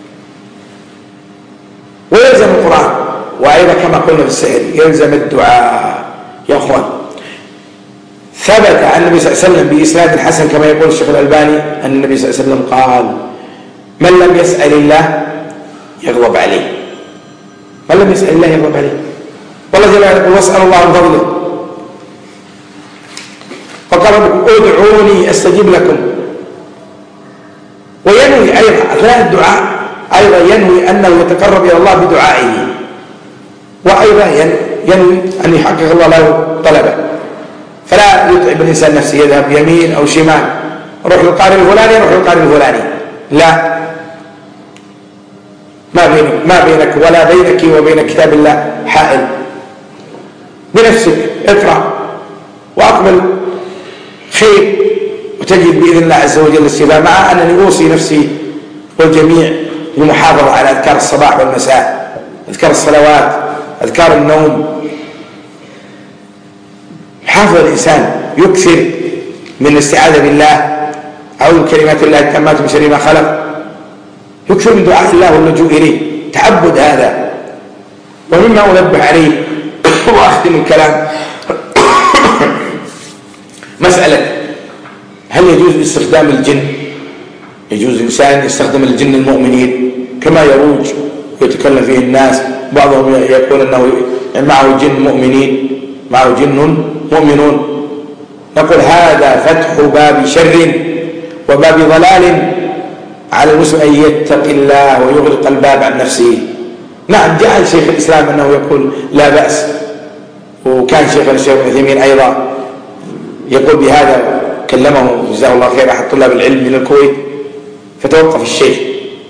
ويلزم القرآن. وأيضا كما قلنا في السحر يلزم الدعاء. يا أخوان ثبت عن النبي صلى الله عليه وسلم بإسناد حسن كما يقول الشيخ الألباني أن النبي صلى الله عليه وسلم قال من لم يسأل الله يغضب عليه. من لم يسأل الله يغضب عليه. والله جل وعلا يقول واسأل الله من فضله، فقال ربكم ادعوني استجيب لكم. وينوي أيضا أثناء الدعاء أيضا ينوي أنه يتقرب إلى الله بدعائه، وأيضا ينوي أن يحقق الله له طلبه. فلا يتعب الإنسان نفسه يذهب يمين أو شمال، روح للقارئ الفلاني روح للقارئ الفلاني، لا، ما بينك ما بينك ولا بينك وبين كتاب الله حائل. بنفسك اقرأ وأقبل خير وتجد بإذن الله عز وجل الشفاء. مع أنني أوصي نفسي والجميع بالمحافظة على أذكار الصباح والمساء، أذكار الصلوات، أذكار النوم. حافظ الإنسان يكثر من الاستعاذة بالله أو كلمات الله التامات من شر ما خلق، يكثر من دعاء الله واللجوء إليه، تعبد هذا. ومما أنبه عليه وأختم الكلام مسألة هل يجوز استخدام الجن؟ يجوز الإنسان يستخدم الجن المؤمنين كما يروج ويتكلم فيه الناس. بعضهم يقول أنه معه جن مؤمنين، معه جن مؤمنون. نقول هذا فتح باب شر وباب ضلال، على المسلم أن يتقي الله ويغلق الباب عن نفسه. نعم جعل شيخ الإسلام أنه يقول لا بأس، وكان شيخ الشيخ ابن عثيمين أيضا يقول بهذا، كلمه جزاه الله خير أحد طلاب العلم من الكويت فتوقف الشيخ،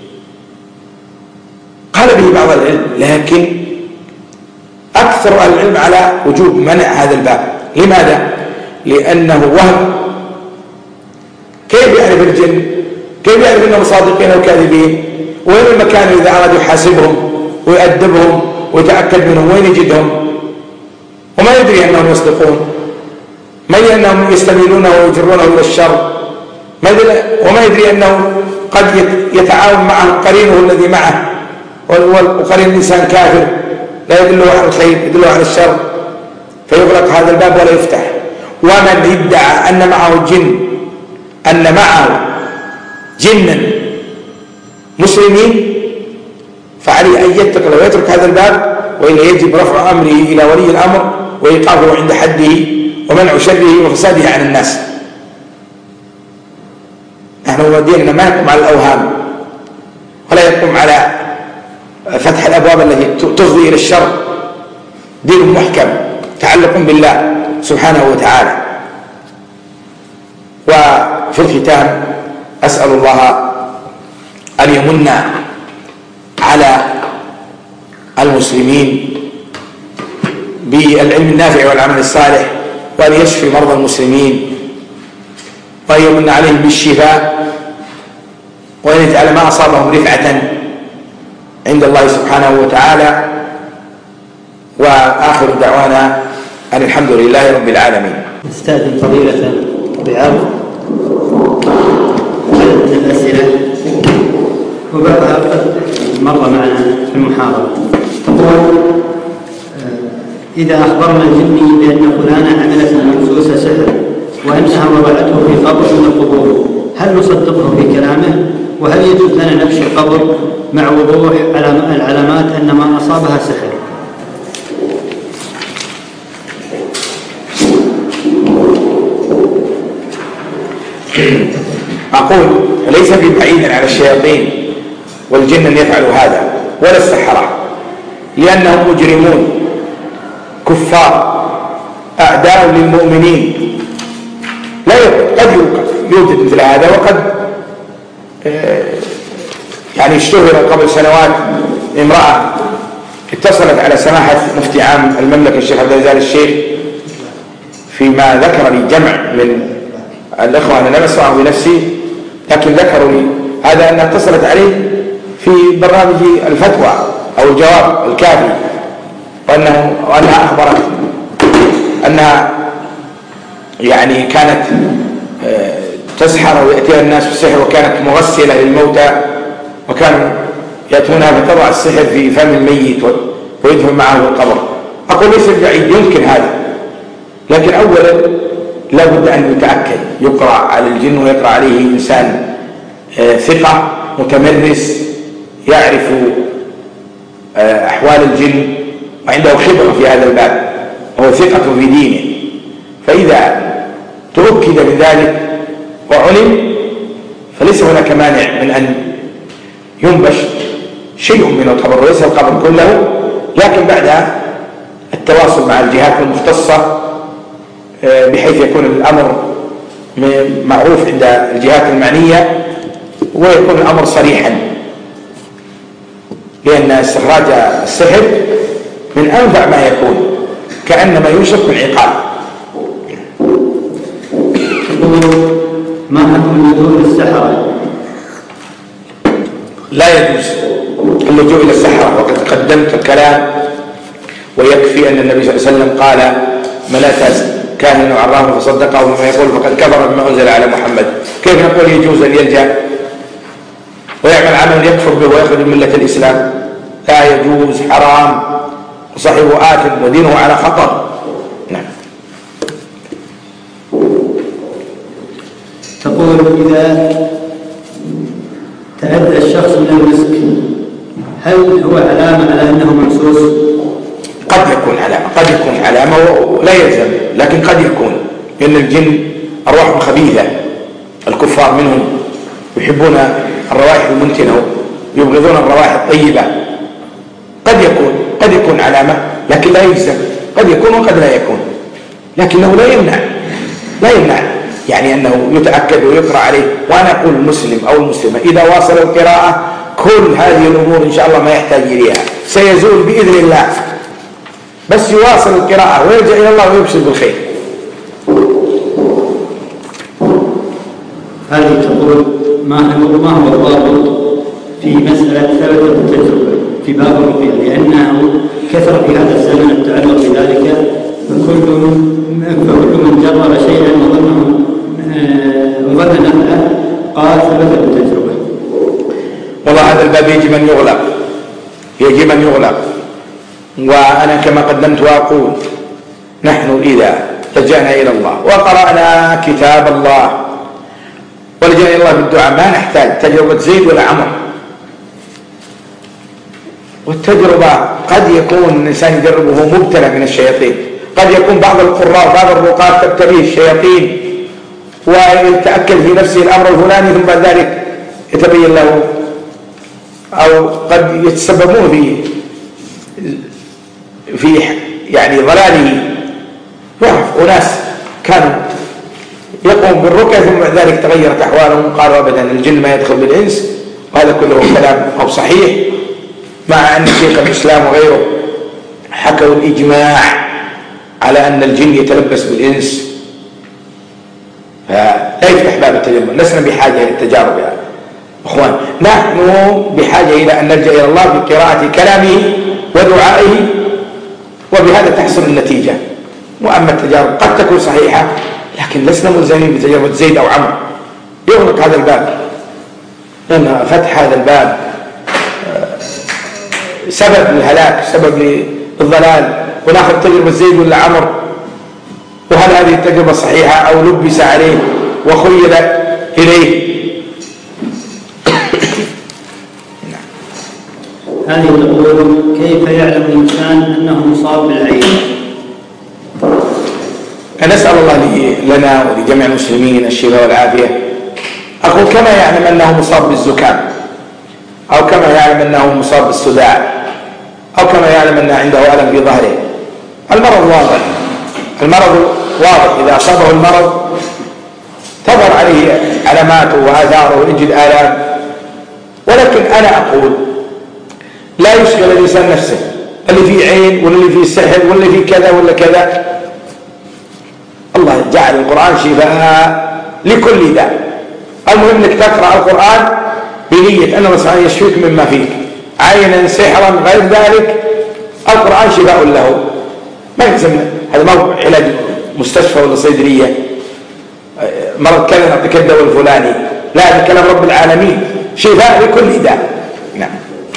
قال به بعض العلم، لكن أكثر أهل العلم على وجوب منع هذا الباب. لماذا؟ لأنه وهم. كيف يعرف الجن؟ كيف يعرف أنهم صادقين أو كاذبين؟ وين المكان إذا أراد يحاسبهم ويؤدبهم ويتأكد منهم وين يجدهم؟ وما يدري أنهم يصدقون، ما يدري أنهم يستميلونه ويجرونه إلى الشر، وما يدري أنه قد يتعاون معه قرينه الذي معه، وقرين الإنسان كافر لا يدله على الخير يدله على الشر، فيغلق هذا الباب ولا يفتح. ومن ادعى أن معه جن أن معه جنا مسلمين فعليه أن يتقي الله ويترك هذا الباب، وإلا يجب رفع أمره إلى ولي الأمر وإيقافه عند حده ومنع شره وفساده عن الناس. نحن ديننا ما يقوم على الأوهام ولا يقوم على الأبواب التي تفضي إلى الشر. دين محكم تعلق بالله سبحانه وتعالى. وفي الختام أسأل الله أن يمن على المسلمين بالعلم النافع والعمل الصالح، وأن يشفي مرضى المسلمين، وأن يمن عليهم بالشفاء، وأن يجعل ما أصابهم رفعة عند الله سبحانه وتعالى. وآخر دعوانا أن الحمد لله رب العالمين. نستأذن فضيلة بعرض عدد من الأسئلة وبعضها قد مر معنا في المحاضرة. تقول: إذا أخبرنا الجني بأن فلانا عملت الممسوسة سحر وأنها وضعته في قبر من القبور، هل نصدقه في كلامه؟ وهل يجوز لنا نبش القبر مع وضوح العلامات أن ما أصابها سحر؟ أقول ليس ببعيد على الشياطين والجن أن يفعلوا هذا ولا السحرة، لأنهم مجرمون كفار أعداء للمؤمنين. لا قد يوجد مثل هذا، وقد يعني اشتهر قبل سنوات امرأة اتصلت على سماحة مفتي عام المملكة الشيخ عبد العزيز الشيخ، فيما ذكر لي جمع من الأخوة، أنا لم أسمعه بنفسي لكن ذكروا لي هذا، أنها اتصلت عليه في برنامج الفتوى أو الجواب الكافي، وأنه وأنها أخبرت أنها يعني كانت تسحر ويأتيها الناس بالسحر، وكانت مغسلة للموتى، وكانوا يأتونها فتضع السحر في فم الميت ويدفن معه القبر. أقول ليس بعيد، يمكن هذا، لكن أولا لا بد أن يتأكد، يقرأ على الجن ويقرأ عليه إنسان ثقة متمرس يعرف أحوال الجن وعنده خبرة في هذا الباب وهو ثقة في دينه. فإذا تؤكد بذلك وعلم فليس هناك مانع من أن ينبش شيء من القبر، وليس القبر كله، لكن بعد التواصل مع الجهات المختصة بحيث يكون الأمر معروف عند الجهات المعنية ويكون الأمر صريحا، لأن استخراج السحر من أنفع ما يكون، كأنما يوشك بالعقاب. ما حكم اللجوء للسحرة؟ لا يجوز اللجوء إلى السحرة، وقد قدمت الكلام، ويكفي أن النبي صلى الله عليه وسلم قال: من أتى كاهنا وعرافا فصدقه بما يقول فقد كفر بما أنزل على محمد. كيف نقول يجوز أن يلجأ ويعمل عمل يكفر به ويخرج من ملة الإسلام؟ لا يجوز، حرام، وصاحبه آثم ودينه على خطر. نعم. تقول: إذا تأذى الشخص من المسك هل هو علامة على أنه ممسوس؟ قد يكون علامة، قد يكون علامة ولا يلزم، لكن قد يكون، لأن الجن أرواح خبيثة، الكفار منهم يحبون الروائح المنتنة ويبغضون الروائح الطيبة. قد يكون قد يكون علامة لكن لا يلزم، قد يكون وقد لا يكون، لكنه لا يمنع لا يمنع يعني أنه يتأكد ويقرأ عليه. وأنا أقول المسلم أو المسلمة إذا واصل القراءة كل هذه الأمور إن شاء الله ما يحتاج إليها، سيزول بإذن الله، بس يواصل القراءة ويرجع إلى الله ويبشر بالخير. هذه تقول: ما هو الضابط في مسألة ثبت التجربة في باب الرقية، لأنه كثر في هذا الزمن التعلق بذلك، فكل من جرب شيئا وظنه وظن نفعه قال ثبت بالتجربة. والله هذا الباب يجب أن يغلق، يجب أن يغلق. وأنا كما قدمت وأقول: نحن إذا لجأنا إلى الله وقرأنا كتاب الله ولجأنا إلى الله بالدعاء ما نحتاج تجربة زيد ولا عمر. والتجربة قد يكون الإنسان يجربه مبتلى من الشياطين، قد يكون بعض القراء بعض الرقاة تبتليه الشياطين ويتأكد في نفسه الأمر الفلاني ثم بعد ذلك يتبين له، أو قد يتسببون في في يعني ضلاله يعرف أناس كانوا يقوم بالرقية ثم بعد ذلك تغيرت أحوالهم قالوا أبدا الجن ما يدخل بالإنس، وهذا كله كلام أو صحيح، مع أن شيخ الإسلام وغيره حكوا الإجماع على أن الجن يتلبس بالإنس، فلا يفتح باب التجربة. لسنا بحاجة إلى التجارب يا أخوان، نحن بحاجة إلى أن نلجأ إلى الله بقراءة كلامه ودعائه، وبهذا تحصل النتيجة. وأما التجارب قد تكون صحيحة لكن لسنا ملزمين بتجربة زيد أو عمرو، يغلق هذا الباب، لأن فتح هذا الباب سبب للهلاك، سبب للضلال، وناخذ تجربة زيد ولا عمرو، وهل هذه التجربة صحيحة أو لبس عليه وخيل إليه. هذه تقول كيف يعلم الإنسان أنه مصاب بالعين؟ نسأل الله لنا ولجميع المسلمين الشفاء والعافية. أقول كما يعلم أنه مصاب بالزكام، أو كما يعلم أنه مصاب بالصداع، أو كما يعلم أن عنده ألم في ظهره. المرض واضح، المرض واضح، إذا أصابه المرض تظهر عليه علاماته وآثاره ويجد آلام. ولكن أنا أقول لا يشغل الإنسان نفسه اللي فيه عين ولا اللي فيه سحر ولا اللي فيه كذا ولا كذا. الله جعل القرآن شفاء لكل داء. المهم انك تقرأ القرآن بنية أن الله سبحانه يشفيك مما فيك، عينا سحرا غير ذلك القرآن شفاء له. ما يلزم هذا ما هو علاج مستشفى ولا صيدلية، مرض كذا نعطيك الدواء الفلاني، لا، هذا كلام رب العالمين شفاء لكل داء. نعم.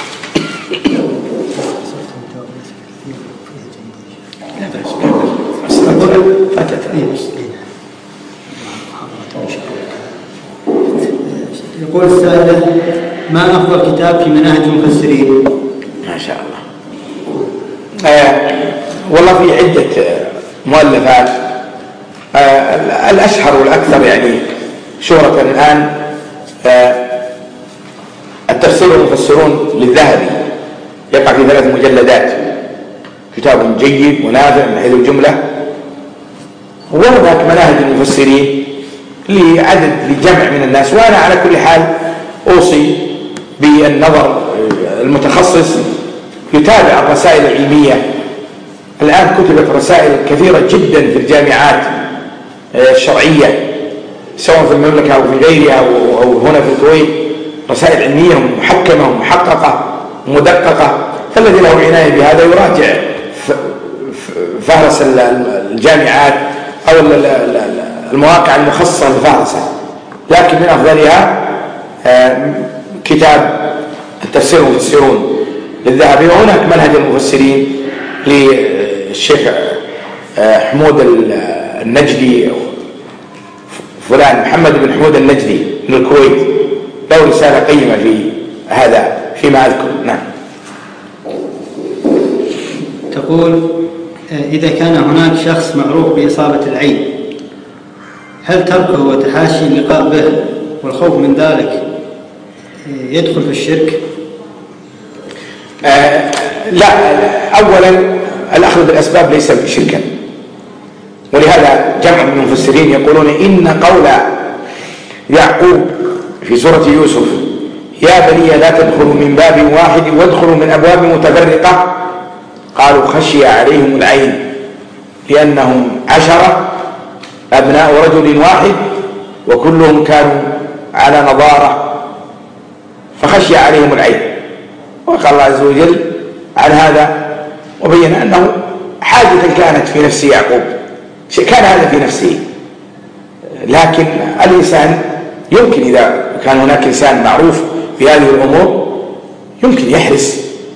يقول السائل ما أفضل كتاب في مناهج المفسرين؟ ما شاء الله. آه والله في عدة مؤلفات، آه الأشهر والأكثر يعني شهرة الآن آه التفسير والمفسرون للذهبي، يقع في ثلاث مجلدات، كتاب جيد ونافع من حيث الجملة. وهناك مناهج المفسرين لعدد لجمع من الناس، وأنا على كل حال أوصي بالنظر المتخصص يتابع الرسائل العلمية. الآن كتبت رسائل كثيرة جدا في الجامعات الشرعية سواء في المملكة أو في غيرها أو هنا في الكويت، رسائل علمية محكمة ومحققة ومدققة. فالذي له عناية بهذا يراجع فهرس الجامعات أو المواقع المخصصة للفهرسة، لكن من أفضلها كتاب التفسير والمفسرون للذهبي. وهناك منهج المفسرين للشيخ حمود النجدي، فلان محمد بن حمود النجدي من الكويت، له رسالة قيمة في هذا فيما أذكر. نعم. تقول إذا كان هناك شخص معروف بإصابة العين، هل تركه وتحاشي اللقاء به والخوف من ذلك يدخل في الشرك؟ آه لا، أولا الأخذ بالأسباب ليس بشركا، ولهذا جمع من المفسرين يقولون إن قول يعقوب في سورة يوسف يا بني لا تدخلوا من باب واحد وادخلوا من أبواب متفرقة، قالوا خشي عليهم العين لأنهم عشرة أبناء رجل واحد وكلهم كانوا على نضارة فخشي عليهم العين. وقال الله عز وجل عن هذا وبين أنه حاجة كانت في نفس يعقوب، كان هذا في نفسه، لكن الإنسان يمكن إذا كان هناك إنسان معروف بهذه الأمور يمكن يحرص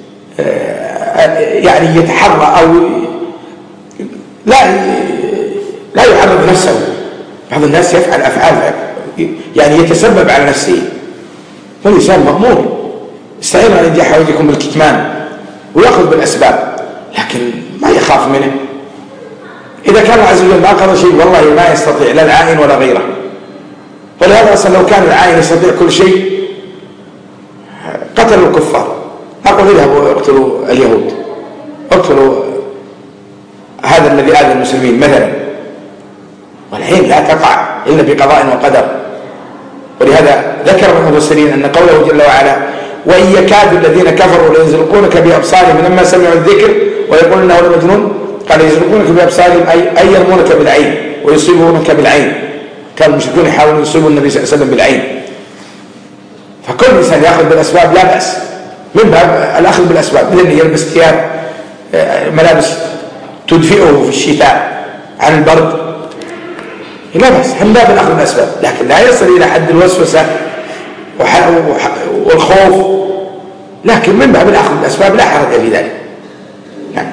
يعني يتحرى أو لا لا يحرض نفسه. بعض الناس يفعل أفعال يعني يتسبب على نفسه، والإنسان مأمور استعينوا على نجاح وجهكم بالكتمان ويأخذ بالأسباب، لكن ما يخاف منه. إذا كان الله عز وجل ما قضى شيء والله ما يستطيع لا العائن ولا غيره. ولهذا أصلا لو كان العائن يستطيع كل شيء قتلوا الكفار، أقول اذهبوا اقتلوا اليهود اقتلوا هذا الذي آذى المسلمين مثلا، والحين لا تقع إلا بقضاء وقدر. ولهذا ذكر المفسرين أن قوله جل وعلا وإن يكاد الذين كفروا ليزلقونك بأبصارهم لما سمعوا الذكر ويقولون إنه لمجنون، قال يزلقونك بأبصارهم أي أي يرمونك بالعين ويصيبونك بالعين. كان المشركون يحاولون يصيبوا النبي صلى الله عليه وسلم بالعين. فكل إنسان يأخذ بالأسباب لا بأس، من باب الأخذ بالأسباب، مثل يلبس ثياب ملابس تدفئه في الشتاء عن البرد لا بأس، من باب الأخذ بالأسباب، لكن لا يصل إلى حد الوسوسة والخوف، لكن من باب الأخذ بالأسباب لا حرج في ذلك. نعم.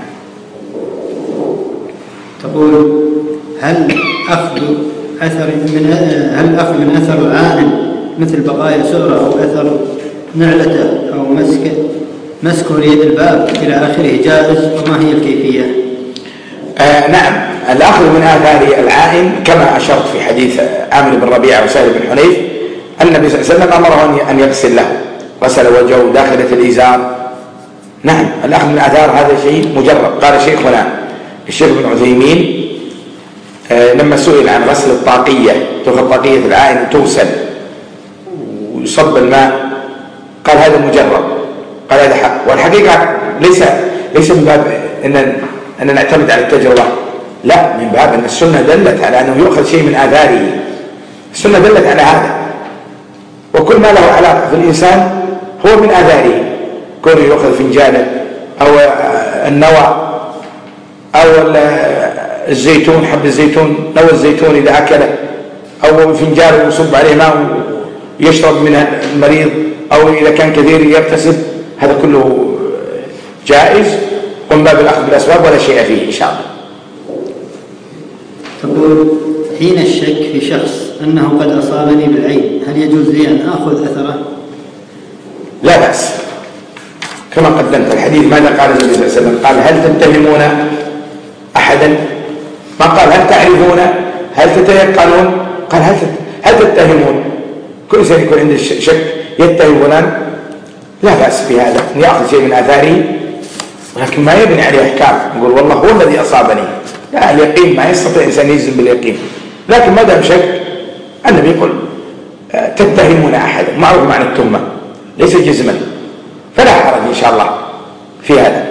تقول هل أخذ أثر من هل أخذ من أثر العالم مثل بقايا سؤره أو أثر نعلته أو مسكه مسكه ليد الباب إلى آخره جائز، وما هي الكيفية؟ آه نعم، الأخذ من آثار العائن كما أشرت في حديث عامر بن ربيعة وسهل بن حنيف أن النبي صلى الله عليه وسلم أمره أن يغسل له، غسل وجهه داخلة الإزار. نعم، الأخذ من آثار هذا شيء مجرب. قال شيخنا الشيخ ابن عثيمين آه لما سئل عن غسل الطاقية، تأخذ طاقية العائن وتغسل ويصب الماء، قال هذا مجرب، قال هذا حق. والحقيقة ليس ليس من باب أن أن نعتمد على التجربة، لا، من باب أن السنة دلت على أنه يؤخذ شيء من آثاره. السنة دلت على هذا، وكل ما له علاقة في الإنسان هو من آثاره، كونه يؤخذ فنجانه أو النوى أو الزيتون، حب الزيتون، نوى الزيتون إذا أكله، أو فنجان يصب عليه ماء يشرب من المريض، أو إذا كان كثير يغتسل، هذا كله جائز ومن باب الأخذ بالأسباب ولا شيء فيه إن شاء الله. تقول حين الشك في شخص أنه قد أصابني بالعين، هل يجوز لي أن آخذ أثره؟ لا بأس، كما قدمت الحديث. ماذا قال النبي صلى الله عليه وسلم؟ قال هل تتهمون أحدا؟ ما قال هل تعرفون، هل تتيقنون، قال هل هل تتهمون. كل إنسان يكون عنده شك يتهم فلان، لا بأس بهذا، أن يأخذ شيء من آثاره، ولكن ما يبني عليه أحكام يقول والله هو الذي أصابني. لا، اليقين ما يستطيع الإنسان يجزم باليقين، لكن ما دام شك النبي يقول تتهمون أحدا، معروف معنى التهمة ليس جزما، فلا حرج إن شاء الله في هذا.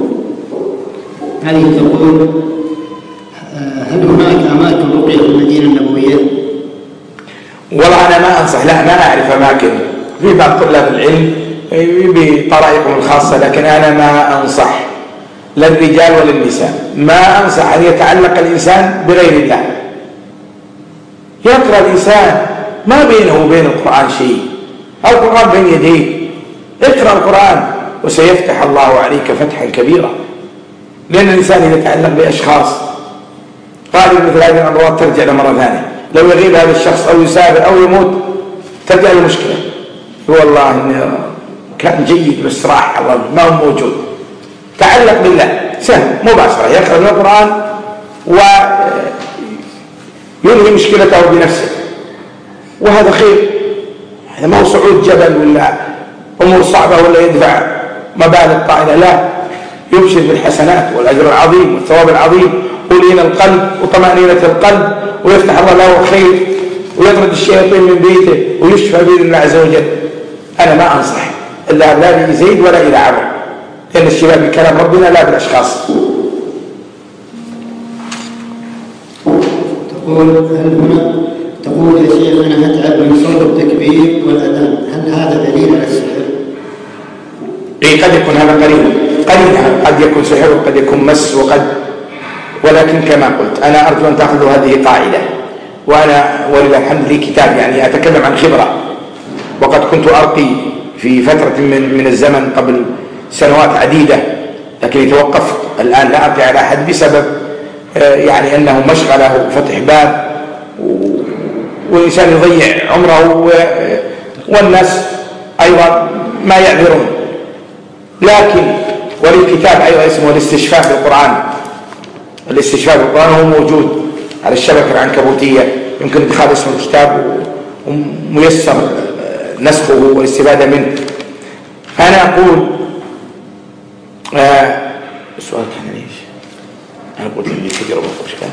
هذه تقول هل هناك أماكن رقية في المدينة النبوية؟ والله أنا ما أنصح، لا ما أعرف أماكن، في بعض طلاب العلم بطرائقهم الخاصة، لكن أنا ما أنصح لا الرجال ولا النساء، ما أنصح أن يتعلق الإنسان بغير الله. يقرأ الإنسان ما بينه وبين القرآن شيء، القرآن بين يديه، اقرأ القرآن وسيفتح الله عليك فتحا كبيرا. لأن الإنسان إذا تعلق بأشخاص غالبا مثل هذه الأمراض ترجع له مرة ثانية، لو يغيب هذا الشخص أو يسافر أو يموت ترجع له مشكلة. والله إنه كان جيد بس راح ما هو موجود. تعلق بالله سهل مباشرة، يقرأ من القرآن وينهي مشكلته بنفسه، وهذا خير. هذا ما هو صعود جبل ولا أمور صعبة ولا يدفع مبالغ طائلة، لا، يبشر بالحسنات والأجر العظيم والثواب العظيم ولين القلب وطمأنينة القلب، ويفتح الله له خير ويطرد الشياطين من بيته ويشفى بإذن الله عز وجل. أنا ما أنصح إلا لا لزيد ولا إلى عمر، لأن الشفاء بكلام ربنا لا بالأشخاص. تقول هل هنا تقول يا شيخ أنا أتعب من صوت التكبير والأذان، هل هذا دليل على السحر؟ إيه، قد يكون هذا قريب قريب، قد يكون سحر وقد يكون مس وقد، ولكن كما قلت أنا أرجو أن تأخذوا هذه قاعدة، وأنا ولله الحمد لي كتاب يعني أتكلم عن خبرة، وقد كنت أرقي في فترة من من الزمن قبل سنوات عديدة، لكن توقفت الآن لا أرقي على أحد بسبب يعني أنه مشغله فتح باب والإنسان يضيع عمره والناس أيضا ما يعذرون. لكن وللكتاب أيضا اسمه الاستشفاء بالقرآن، الاستشفاء بالقرآن هو موجود على الشبكة العنكبوتية، يمكن ادخال اسم الكتاب وميسر نسخه والاستفادة منه. أنا أقول آه السؤال كان ليش؟ أنا قلت لي تجربة وش كان؟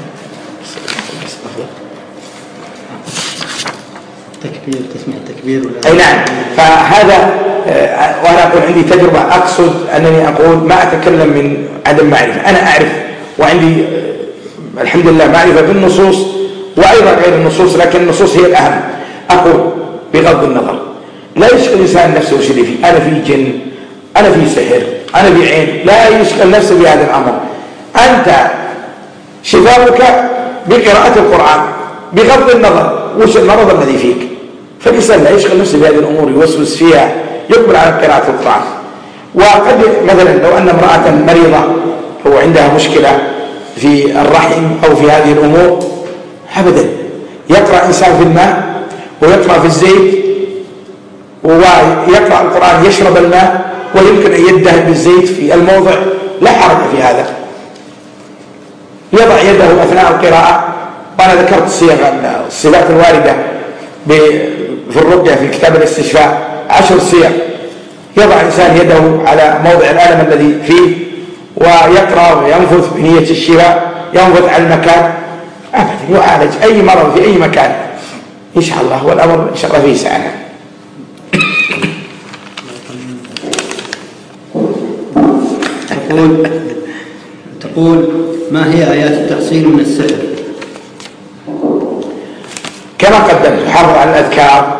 تكبير تسمع التكبير ولا؟ أي نعم. فهذا وأنا أقول عندي تجربة، أقصد أنني أقول ما أتكلم من عدم معرفة، أنا أعرف وعندي الحمد لله معرفة بالنصوص وأيضا غير النصوص، لكن النصوص هي الأهم. أقول بغض النظر لا يشغل الإنسان نفسه وش اللي فيه، أنا في جن، أنا في سحر، أنا في عين، لا يشغل نفسه بهذا الأمر. أنت شفاؤك بقراءة القرآن بغض النظر وش المرض الذي فيك، فالإنسان لا يشغل نفسه بهذه الأمور يوسوس فيها، يقبل على قراءة القرآن. وقد مثلا لو أن امرأة مريضة أو عندها مشكلة في الرحم أو في هذه الأمور، أبدا يقرأ إنسان في الماء ويقرأ في الزيت ويقرأ القرآن، يشرب الماء ويمكن أن يدهن بالزيت في الموضع، لا حرج في هذا. يضع يده أثناء القراءة، وأنا ذكرت الصيغ الصيغات الواردة في الرقية في كتاب الاستشفاء عشر صيغ. يضع الإنسان يده على موضع الألم الذي فيه ويقرأ وينفث بنية الشفاء، ينفث على المكان، أبدا يعالج أي مرض في أي مكان إن شاء الله، والأمر إن شاء الله فيه سعادة. تقول تقول ما هي آيات التحصين من السحر؟ كما قدمت، حافظ على الأذكار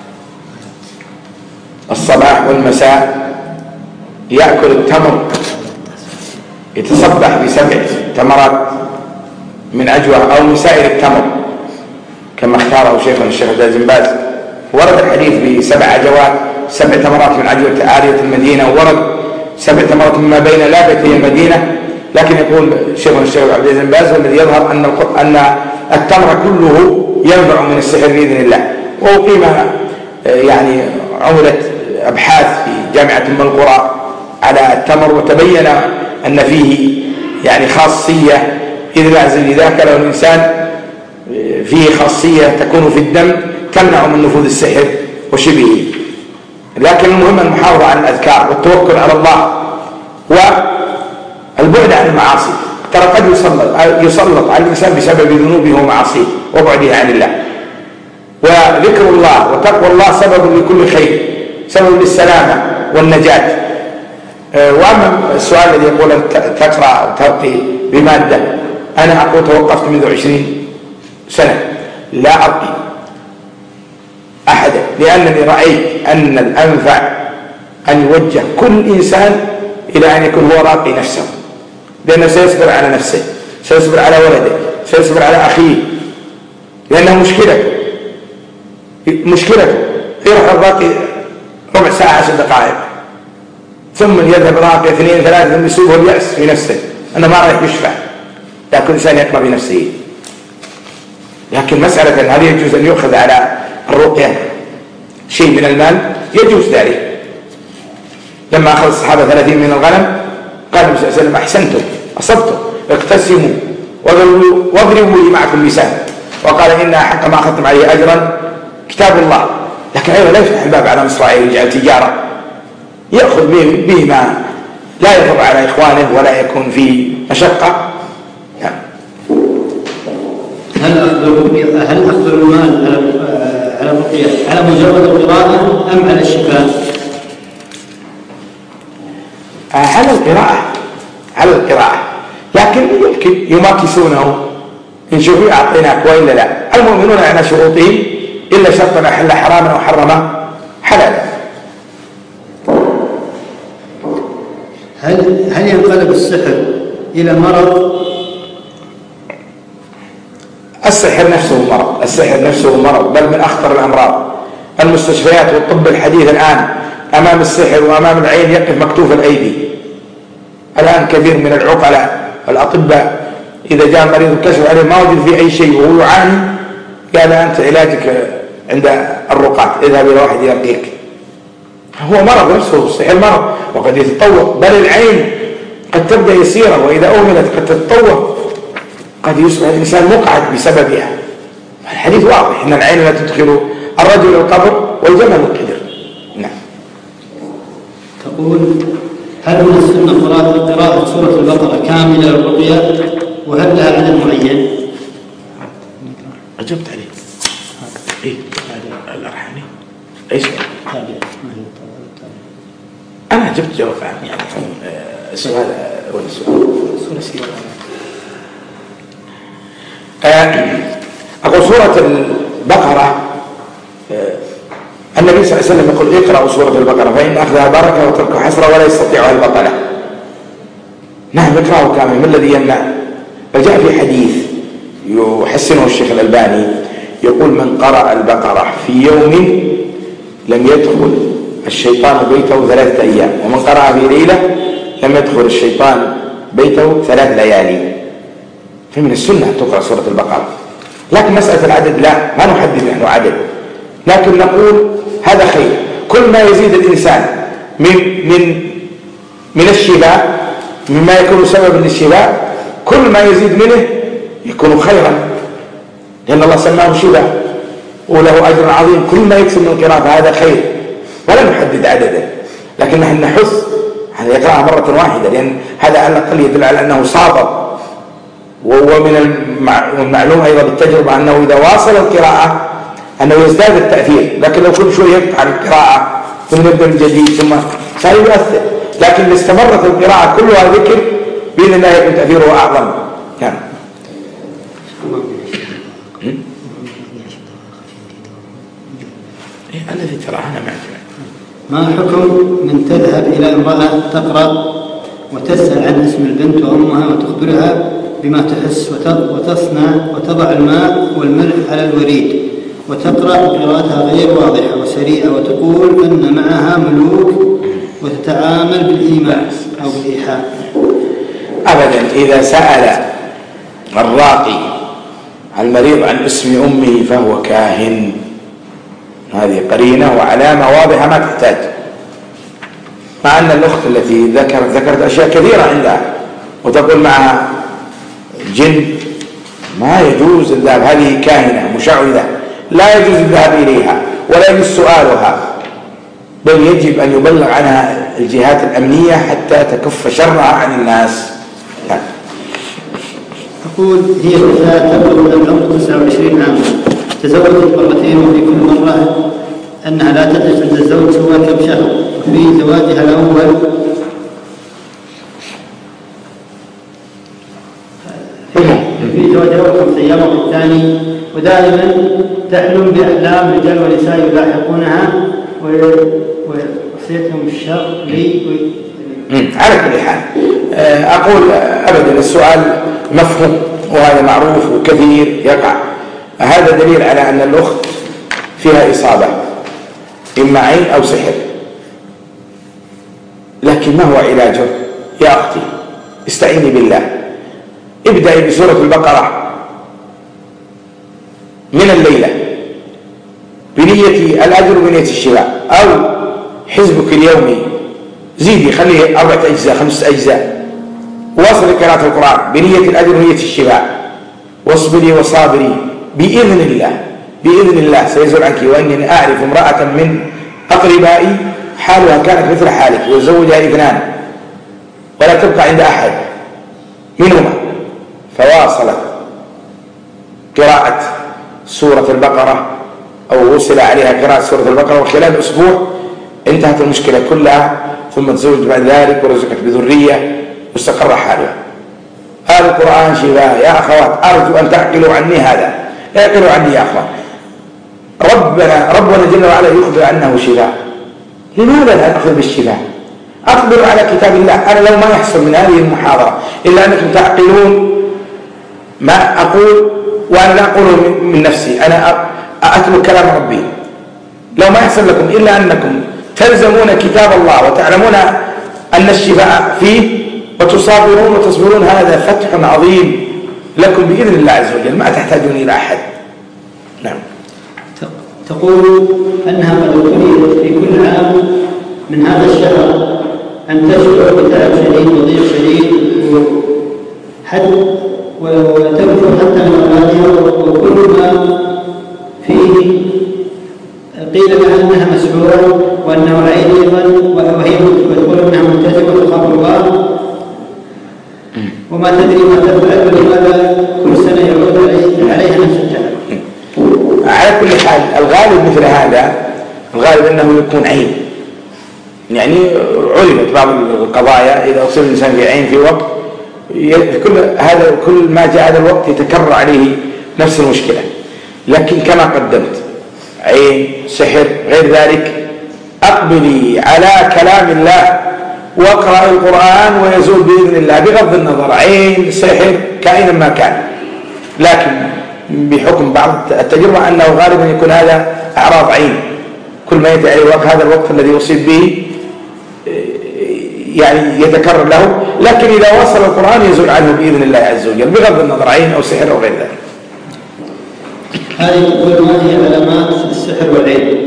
الصباح والمساء، يأكل التمر، يتصبح بسبع تمرات من عجوة أو من سائر التمر كما اختاره شيخنا الشيخ عبد العزيز بن باز. ورد الحديث بسبع عجوات، سبع تمرات من عجوة عالية المدينة، ورد سبع تمرات مما بين لابتي المدينة. لكن يقول شيخنا الشيخ عبد العزيز بن باز والذي يظهر أن أن التمر كله ينفع من السحر بإذن الله. وأقيم يعني عملت أبحاث في جامعة أم القرى على التمر، وتبين أن فيه يعني خاصية إذا لازم إذا أكله الإنسان فيه خاصية تكون في الدم تمنع من نفوذ السحر وشبهه. لكن المهم المحافظة على الأذكار والتوكل على الله والبعد عن المعاصي. ترى قد يسلط يسلط على الإنسان بسبب ذنوبه ومعاصيه وبعده عن الله. وذكر الله وتقوى الله سبب لكل خير، سبب للسلامة والنجاة. وأما السؤال الذي يقول تقرأ أو ترقي بمادة، أنا أقول توقفت منذ عشرين سنة لا أرقي أحدا، لأنني رأيت أن الأنفع أن يوجه كل إنسان إلى أن يكون هو راقي نفسه، لأنه سيصبر على نفسه، سيصبر على ولده، سيصبر على أخيه، لأنه مشكلته مشكلته يروح الراقي ربع ساعة عشر دقائق ثم يذهب راقي اثنين ثلاثة ثم يسوبه اليأس في نفسه أنه ما راح يشفع. لكن الإنسان يقرأ بنفسه. لكن مسألة هل يجوز أن يؤخذ على الرقية شيء من المال؟ يجوز ذلك. لما أخذ الصحابة ثلاثين من الغنم قال النبي صلى الله عليه وسلم أحسنتم أصبتم اقتسموا واضربوا لي معكم بسهم، وقال إن حق ما أخذتم عليه أجرا كتاب الله. لكن أيضا لا يفتح الباب على مصراعيه ويجعل تجارة يأخذ به ما لا يضر على إخوانه ولا يكون في مشقة. يعني. هل أخذ هل أخذ المال على الرقية على مجرد القراءة أم على الشفاء؟ على القراءة على القراءة لكن يمكن يماكسونه إن شوفوا أعطيناك وإلا لا. المؤمنون على شروطهم إلا شرطا أحل حراما أو حرم حلالا. هل هل ينقلب السحر إلى مرض؟ السحر نفسه مرض، السحر نفسه مرض، بل من أخطر الأمراض. المستشفيات والطب الحديث الآن أمام السحر وأمام العين يقف مكتوف الأيدي. الآن كثير من العقلاء والأطباء إذا جاء مريض الكشف عليه ما وجد فيه أي شيء وهو يعاني قال أنت علاجك عند الرقاة، اذهب إلى واحد يرقيك. هو مرض نفسه، السحر مرض وقد يتطور، بل العين قد تبدأ يسيرة وإذا أهملت قد تتطور، قد يصبح الإنسان مقعد بسببها. الحديث واضح إن العين لا تدخل الرجل القبر والجمل القدر. نعم. تقول هل من السنة قراءة قراءة سورة البقرة كاملة للرقية وهل لها عدد معين؟ أجبت عليه. إيه الأرحمي أي سؤال؟ أنا جبت جواب عام يعني السؤال ولا السؤال سورة أقول سورة البقرة النبي صلى الله عليه وسلم يقول اقرأوا سورة البقرة فإن أخذها بركة وتركها حسرة ولا يستطيعها البطلة. نعم اقرأوا كامل، ما الذي يمنع؟ فجاء في حديث يحسنه الشيخ الألباني يقول من قرأ البقرة في يوم لم يدخل الشيطان بيته ثلاثة أيام، ومن قرأ في ليلة لم يدخل الشيطان بيته ثلاث ليالي. فمن السنة أن تقرأ سورة البقرة، لكن مسألة العدد لا ما نحدد نحن عدد، لكن نقول هذا خير. كل ما يزيد الإنسان من من من الشفاء مما يكون سببا للشفاء، كل ما يزيد منه يكون خيرا، لأن الله سماه شفاء وله أجر عظيم. كل ما يكسب من القراءة هذا خير، ولا نحدد عددا، لكن نحن نحث على يقرأها مرة واحدة، لأن هذا على الأقل يدل على أنه صابر. وهو من المعلوم أيضا بالتجربة أنه إذا واصل القراءة أنه يزداد التأثير، لكن لو كل شوي يقطع القراءة ثم نبدأ من جديد ثم سيؤثر، لكن إذا استمرت القراءة كلها ذكر بإذن الله يكون تأثيره أعظم. نعم. إيه الذي ترى أنا معك. ما حكم من تذهب إلى امرأة تقرأ وتسأل عن اسم البنت وأمها وتخبرها بما تحس وتصنع وتضع الماء والملح على الوريد وتقرأ قراءتها غير واضحة وسريعة وتقول أن معها ملوك وتتعامل بالإيمان أو بالإيحاء؟ أبدا. إذا سأل الراقي المريض عن اسم أمه فهو كاهن، هذه قرينة وعلامة واضحة ما تحتاج. مع أن الأخت التي ذكرت ذكرت أشياء كثيرة عندها وتقول معها جن، ما يجوز الذهاب، هذه كاهنة مشعوذة لا يجوز الذهاب إليها ولا يجوز سؤالها، بل يجب أن يبلغ عنها الجهات الأمنية حتى تكف شرها عن الناس. تقول هي فتاة تبلغ العمر تسعة وعشرين عاما، تزوجت مرتين وفي كل مرة أنها لا تجلس عند الزوج سوى كم شهر، وفي زواجها الأول في زواجها الأول خمس أيام وفي الثاني، ودائما تحلم بأحلام رجال ونساء يلاحقونها ويصيبهم الشر لي. على كل حال أقول أبدا السؤال مفهوم وهذا معروف وكثير يقع، هذا دليل على أن الأخت فيها إصابة إما عين أو سحر. لكن ما هو علاجه؟ يا أختي استعيني بالله، ابدأي بسورة البقرة من الليلة بنية الأجر وبنية الشفاء، أو حزبك اليومي زيدي خليه أربعة أجزاء خمسة أجزاء، واصل قراءة القرآن بنية الأجر ونية الشفاء، واصبري وصابري بإذن الله بإذن الله سيزول عنك. وإنني أعرف امرأة من أقربائي حالها كانت مثل حالك وزوجها اثنان ولا تبقى عند أحد منهما، فواصلت قراءة سورة البقرة أو وصل عليها قراءة سورة البقرة، وخلال أسبوع انتهت المشكلة كلها، ثم تزوج بعد ذلك ورزقت بذرية واستقر حالها. هذا القرآن شفاء يا أخوات، أرجو أن تعقلوا عني هذا، اعقلوا عني يا أخوات. ربنا ربنا جل وعلا يخبر أنه شفاء، لماذا لا نأخذ بالشفاء؟ أقبلوا على كتاب الله. أنا لو ما يحصل من هذه المحاضرة إلا أنكم تعقلون ما أقول، وأنا لا أقوله من نفسي، أنا أتلو كلام ربي، لو ما يحصل لكم إلا أنكم تلزمون كتاب الله وتعلمون أن الشفاء فيه وتصابرون وتصبرون، هذا فتح عظيم لكم بإذن الله عز وجل، ما تحتاجون إلى أحد. نعم. تقول أنها قد أريد في كل عام من هذا الشهر أن تشعر بتعب شديد وضيق شديد حد وتكفر حتى من أولادها، وكل ما فيه قيل لها أنها مسحورة وأنه عيد أيضا، وهي تقول أنها ملتزمة وتخاف وما تدري ما تفعل ولماذا كل سنة يعود عليها نفس التعب. على كل حال الغالب مثل هذا، الغالب أنه يكون عين، يعني علمت بعض القضايا إذا أصيب الإنسان في عين في وقت كل هذا كل ما جاء هذا الوقت يتكرر عليه نفس المشكلة. لكن كما قدمت عين سحر غير ذلك أقبلي على كلام الله واقرأ القرآن ويزول بإذن الله بغض النظر عين سحر كائنا ما كان. لكن بحكم بعض التجربة أنه غالبا يكون هذا أعراض عين، كل ما يأتي عليه الوقت هذا الوقت الذي يصيب به يعني يتكرر له. لكن إذا وصل القرآن يزول عنه بإذن الله عز وجل بغض النظر عين أو سحر أو غير ذلك. هذه تقول ما هي علامات السحر والعين؟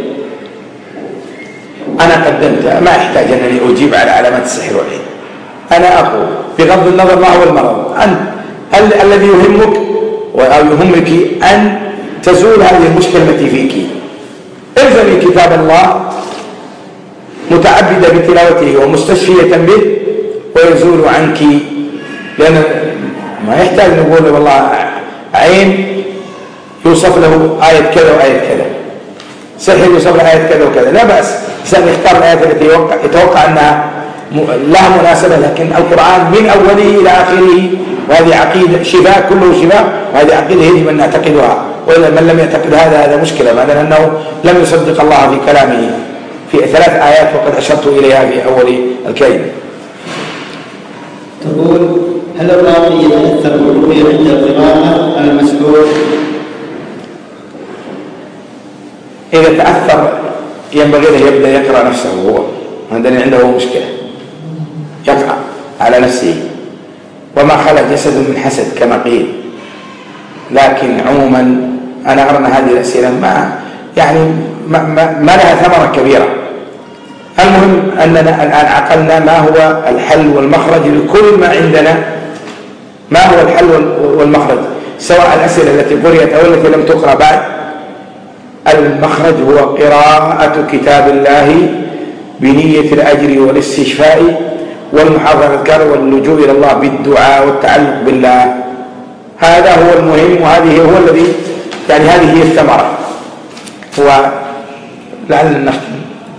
أنا قدمتها، ما أحتاج أنني أجيب على علامات السحر والعين. أنا أقول بغض النظر ما هو المرض، أنت ال- الذي يهمك أو يهمك أن تزول هذه المشكلة التي فيك. الزمي كتاب الله متعبدة بتلاوته ومستشفية به ويزول عنك، لأن ما يحتاج نقول والله عين يوصف له آية كذا وآية كذا، سحر يوصف له آية كذا وكذا، لا بأس إنسان يختار الآيات التي يتوقع أنها لها مناسبة، لكن القرآن من أوله إلى آخره وهذه عقيدة شفاء كله شفاء، وهذه عقيدة يجب أن نعتقدها، وإلا من لم يعتقد هذا هذا مشكلة، معنى أنه لم يصدق الله في كلامه في ثلاث آيات وقد أشرت إليها في أول الكلمة. تقول هل الراقي يتأثر بالرقية عند القراءة على المسحور؟ إذا تأثر ينبغي له يبدأ يقرأ نفسه هو، عندنا عنده مشكلة يقرأ على نفسه، وما خلق جسد من حسد كما قيل. لكن عموما أنا أرى أن هذه الأسئلة ما يعني ما, ما, ما لها ثمرة كبيرة. المهم أننا الآن عقلنا ما هو الحل والمخرج لكل ما عندنا، ما هو الحل والمخرج سواء الأسئلة التي قرأت أو التي لم تقرأ بعد. المخرج هو قراءة كتاب الله بنية الأجر والاستشفاء والمحافظة على الأذكار واللجوء إلى الله بالدعاء والتعلق بالله، هذا هو المهم، وهذه هو الذي يعني هذه هي الثمرة. هو لعل نختم.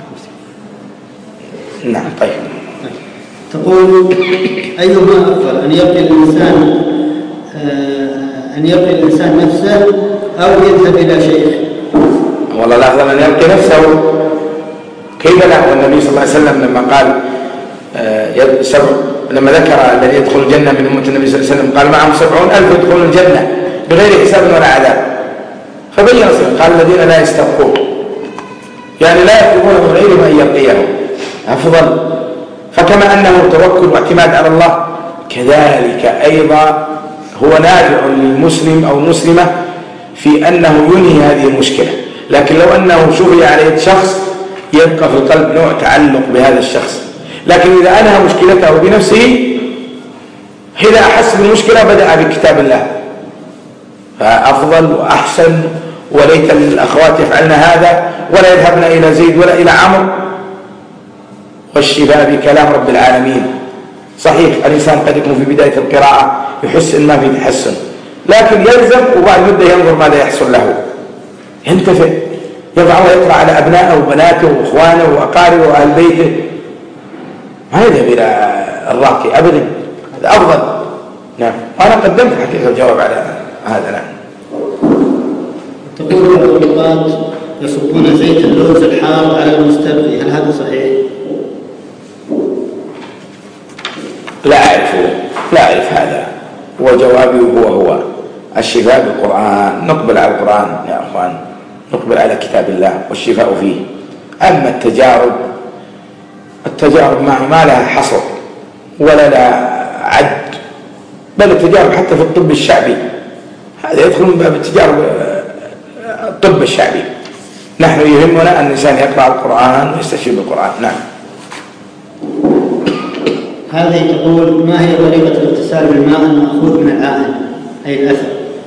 نعم طيب. تقول أيهما أفضل أن يبقي الإنسان أن يبقي الإنسان نفسه أو يذهب إلى شيخ؟ والله الأفضل أن يبقي نفسه، كيف لا؟ والنبي صلى الله عليه وسلم لما قال سبع لما ذكر الذي يدخل الجنة من أمة النبي صلى الله عليه وسلم قال معهم سبعون ألف يدخلون الجنة بغير حساب ولا عذاب، فبين قال الذين لا يستبقون يعني لا يطلبون من غيرهم أن يبقيهم أفضل. فكما أنه توكل واعتماد على الله كذلك أيضا هو نافع للمسلم أو المسلمة في أنه ينهي هذه المشكلة. لكن لو أنه شفي على شخص يبقى في القلب نوع تعلق بهذا الشخص، لكن إذا أنهى مشكلته بنفسه إذا أحس بالمشكلة بدأ بكتاب الله، فأفضل وأحسن. وليت الأخوات يفعلن هذا ولا يذهبن إلى زيد ولا إلى عمرو، والشفاء بكلام رب العالمين. صحيح الإنسان قد يكون في بداية القراءة يحس إن ما في تحسن، لكن يلزم وبعد مدة ينظر ماذا يحصل له، ينتفع، يضع ويقرأ على أبنائه وبناته وإخوانه وأقاربه وأهل بيته، ما يذهب إلى الراقي أبدا، هذا أفضل. نعم أنا قدمت حقيقة الجواب على هذا. نعم. تقول الطبقات يصبون زيت اللوز الحار على المستلقي، هل هذا صحيح؟ لا أعرف لا أعرف هذا، وجوابي هو هو الشفاء بالقرآن، نقبل على القرآن يا أخوان، نقبل على كتاب الله والشفاء فيه. أما التجارب التجارب ما لها حصر ولا لها عد، بل التجارب حتى في الطب الشعبي هذا يدخل من باب التجارب الطب الشعبي. نحن يهمنا أن الإنسان يقرأ القرآن ويستشفي بالقرآن. نعم. هذه تقول ما هي طريقة الاغتسال بالماء المأخوذ من العائن أي الأثر؟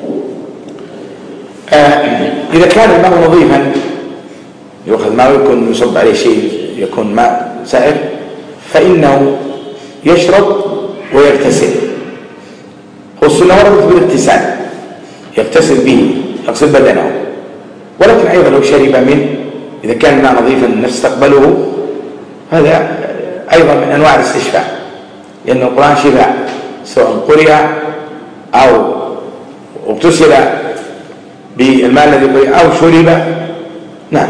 آه إذا كان الماء نظيفا يأخذ ماء ويكون يصب عليه شيء يكون ماء سائر فإنه يشرب ويغتسل، والسنة وردت بالاغتسال يغتسل به يغسل بدنه، ولكن أيضا لو شرب منه إذا كان الماء نظيفا النفس تقبله هذا أيضا من أنواع الاستشفاء، لأن القرآن شفاء سواء قرئ أو اغتسل بالماء الذي قرئ أو شرب. نعم.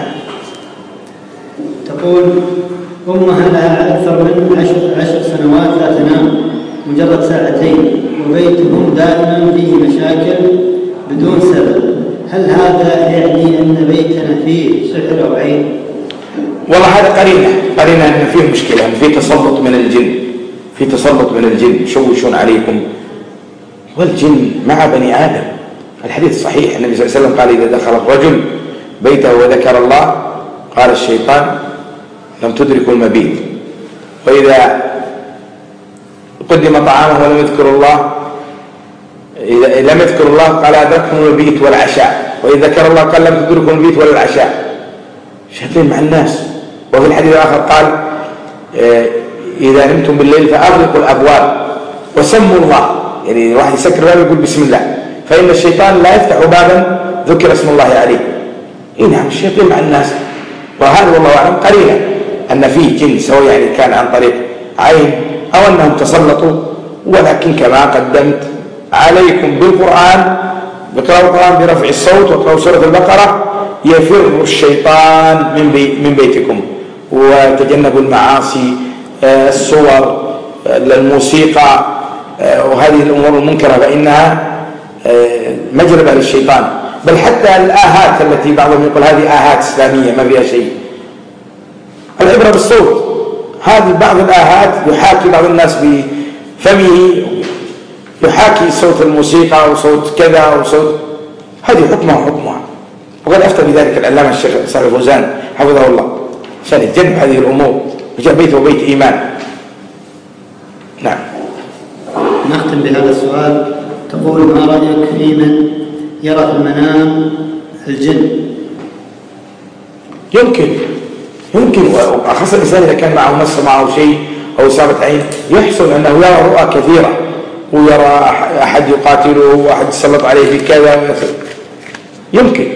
تقول أمها لها أكثر من عشر, عشر سنوات لا تنام مجرد ساعتين وبيتهم دائما فيه مشاكل بدون سبب، هل هذا يعني أن بيتنا فيه سحر أو عين؟ والله هذا قرينة قرينة أن فيه مشكلة، أن فيه تسلط من الجن، في تسلط من الجن يشوشون عليكم، والجن مع بني آدم. الحديث صحيح النبي صلى الله عليه وسلم قال إذا دخل الرجل بيته وذكر الله قال الشيطان لم تدركوا المبيت، وإذا قدم طعامه ولم يذكر الله إذا لم يذكر الله قال أدركهم المبيت والعشاء، وإذا ذكر الله قال لم تدركوا المبيت ولا العشاء. شايفين مع الناس. وفي الحديث الآخر قال إذا نمتم بالليل فأغلقوا الأبواب وسموا الله، يعني الواحد يسكر الباب يقول بسم الله، فإن الشيطان لا يفتح بابا ذكر اسم الله عليه. إيه نعم الشيطان مع الناس، وهذا والله أعلم قرينة أن فيه جن سواء يعني كان عن طريق عين أو أنهم تسلطوا. ولكن كما قدمت عليكم بالقرآن بقراءة القرآن برفع الصوت وقراءة سورة البقرة يفر الشيطان من, بي من بيتكم، وتجنبوا المعاصي الصور الموسيقى وهذه الأمور المنكرة فإنها مجربة للشيطان. بل حتى الآهات التي بعضهم يقول هذه آهات إسلامية ما فيها شيء، العبرة بالصوت. هذه بعض الآهات يحاكي بعض الناس بفمه يحاكي صوت الموسيقى أو صوت كذا أو صوت، هذه حكمها وحكمها. وقد أفتى بذلك العلامة الشيخ صالح الفوزان حفظه الله عشان يتجنب هذه الأمور، وجاء بيته وبيت إيمان. نعم. نختم بهذا السؤال. تقول ما رأيك في من يرى في المنام الجن؟ يمكن يمكن وخاصة الإنسان إذا كان معه مس معه شيء أو إصابة عين يحصل أنه يرى رؤى كثيرة ويرى أحد يقاتله وأحد يسلط عليه بكذا، يمكن.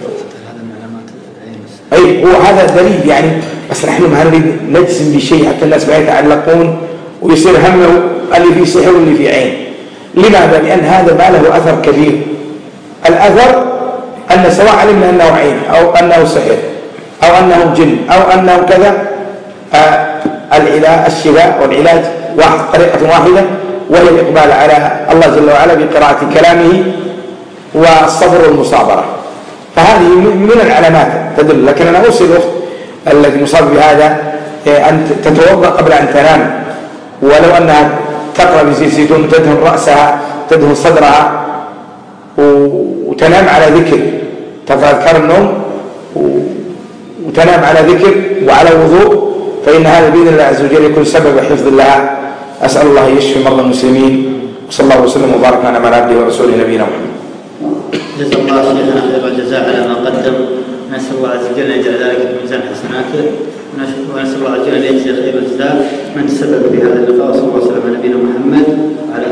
أي هو هذا دليل يعني، بس نحن ما نريد نجزم بشيء حتى الناس ما يتعلقون ويصير همه اللي فيه سحر واللي فيه عين. لماذا؟ لأن هذا ما له أثر كبير. الأثر أن سواء علمنا أنه عين أو أنه سحر أو أنه جن أو أنه كذا، العلاج الشفاء والعلاج واحد طريقة واحدة، وهي الإقبال على الله جل وعلا بقراءة كلامه والصبر والمصابرة. فهذه من العلامات تدل. لكن أنا أوصي الأخت التي مصاب بهذا أن تتوضأ قبل أن تنام، ولو أنها تقرأ بزيت زيتون تدهن رأسها تدهن صدرها وتنام على ذكر، تقرأ أذكار النوم وتنام على ذكر وعلى وضوء، فإن هذا بإذن الله عز وجل يكون سبب حفظ لها. أسأل الله يشفي مرضى المسلمين، وصلى الله وسلم وبارك على من عبده ورسوله نبينا محمد. جزا الله شيخنا خير الجزاء على ما قدم، نسأل الله عز وجل أن يجعل ذلك في ميزان حسناته، ونسأل الله عز وجل أن يجزي خير الجزاء من تسبب في هذا اللقاء. وصلى الله وسلم على نبينا محمد وعلى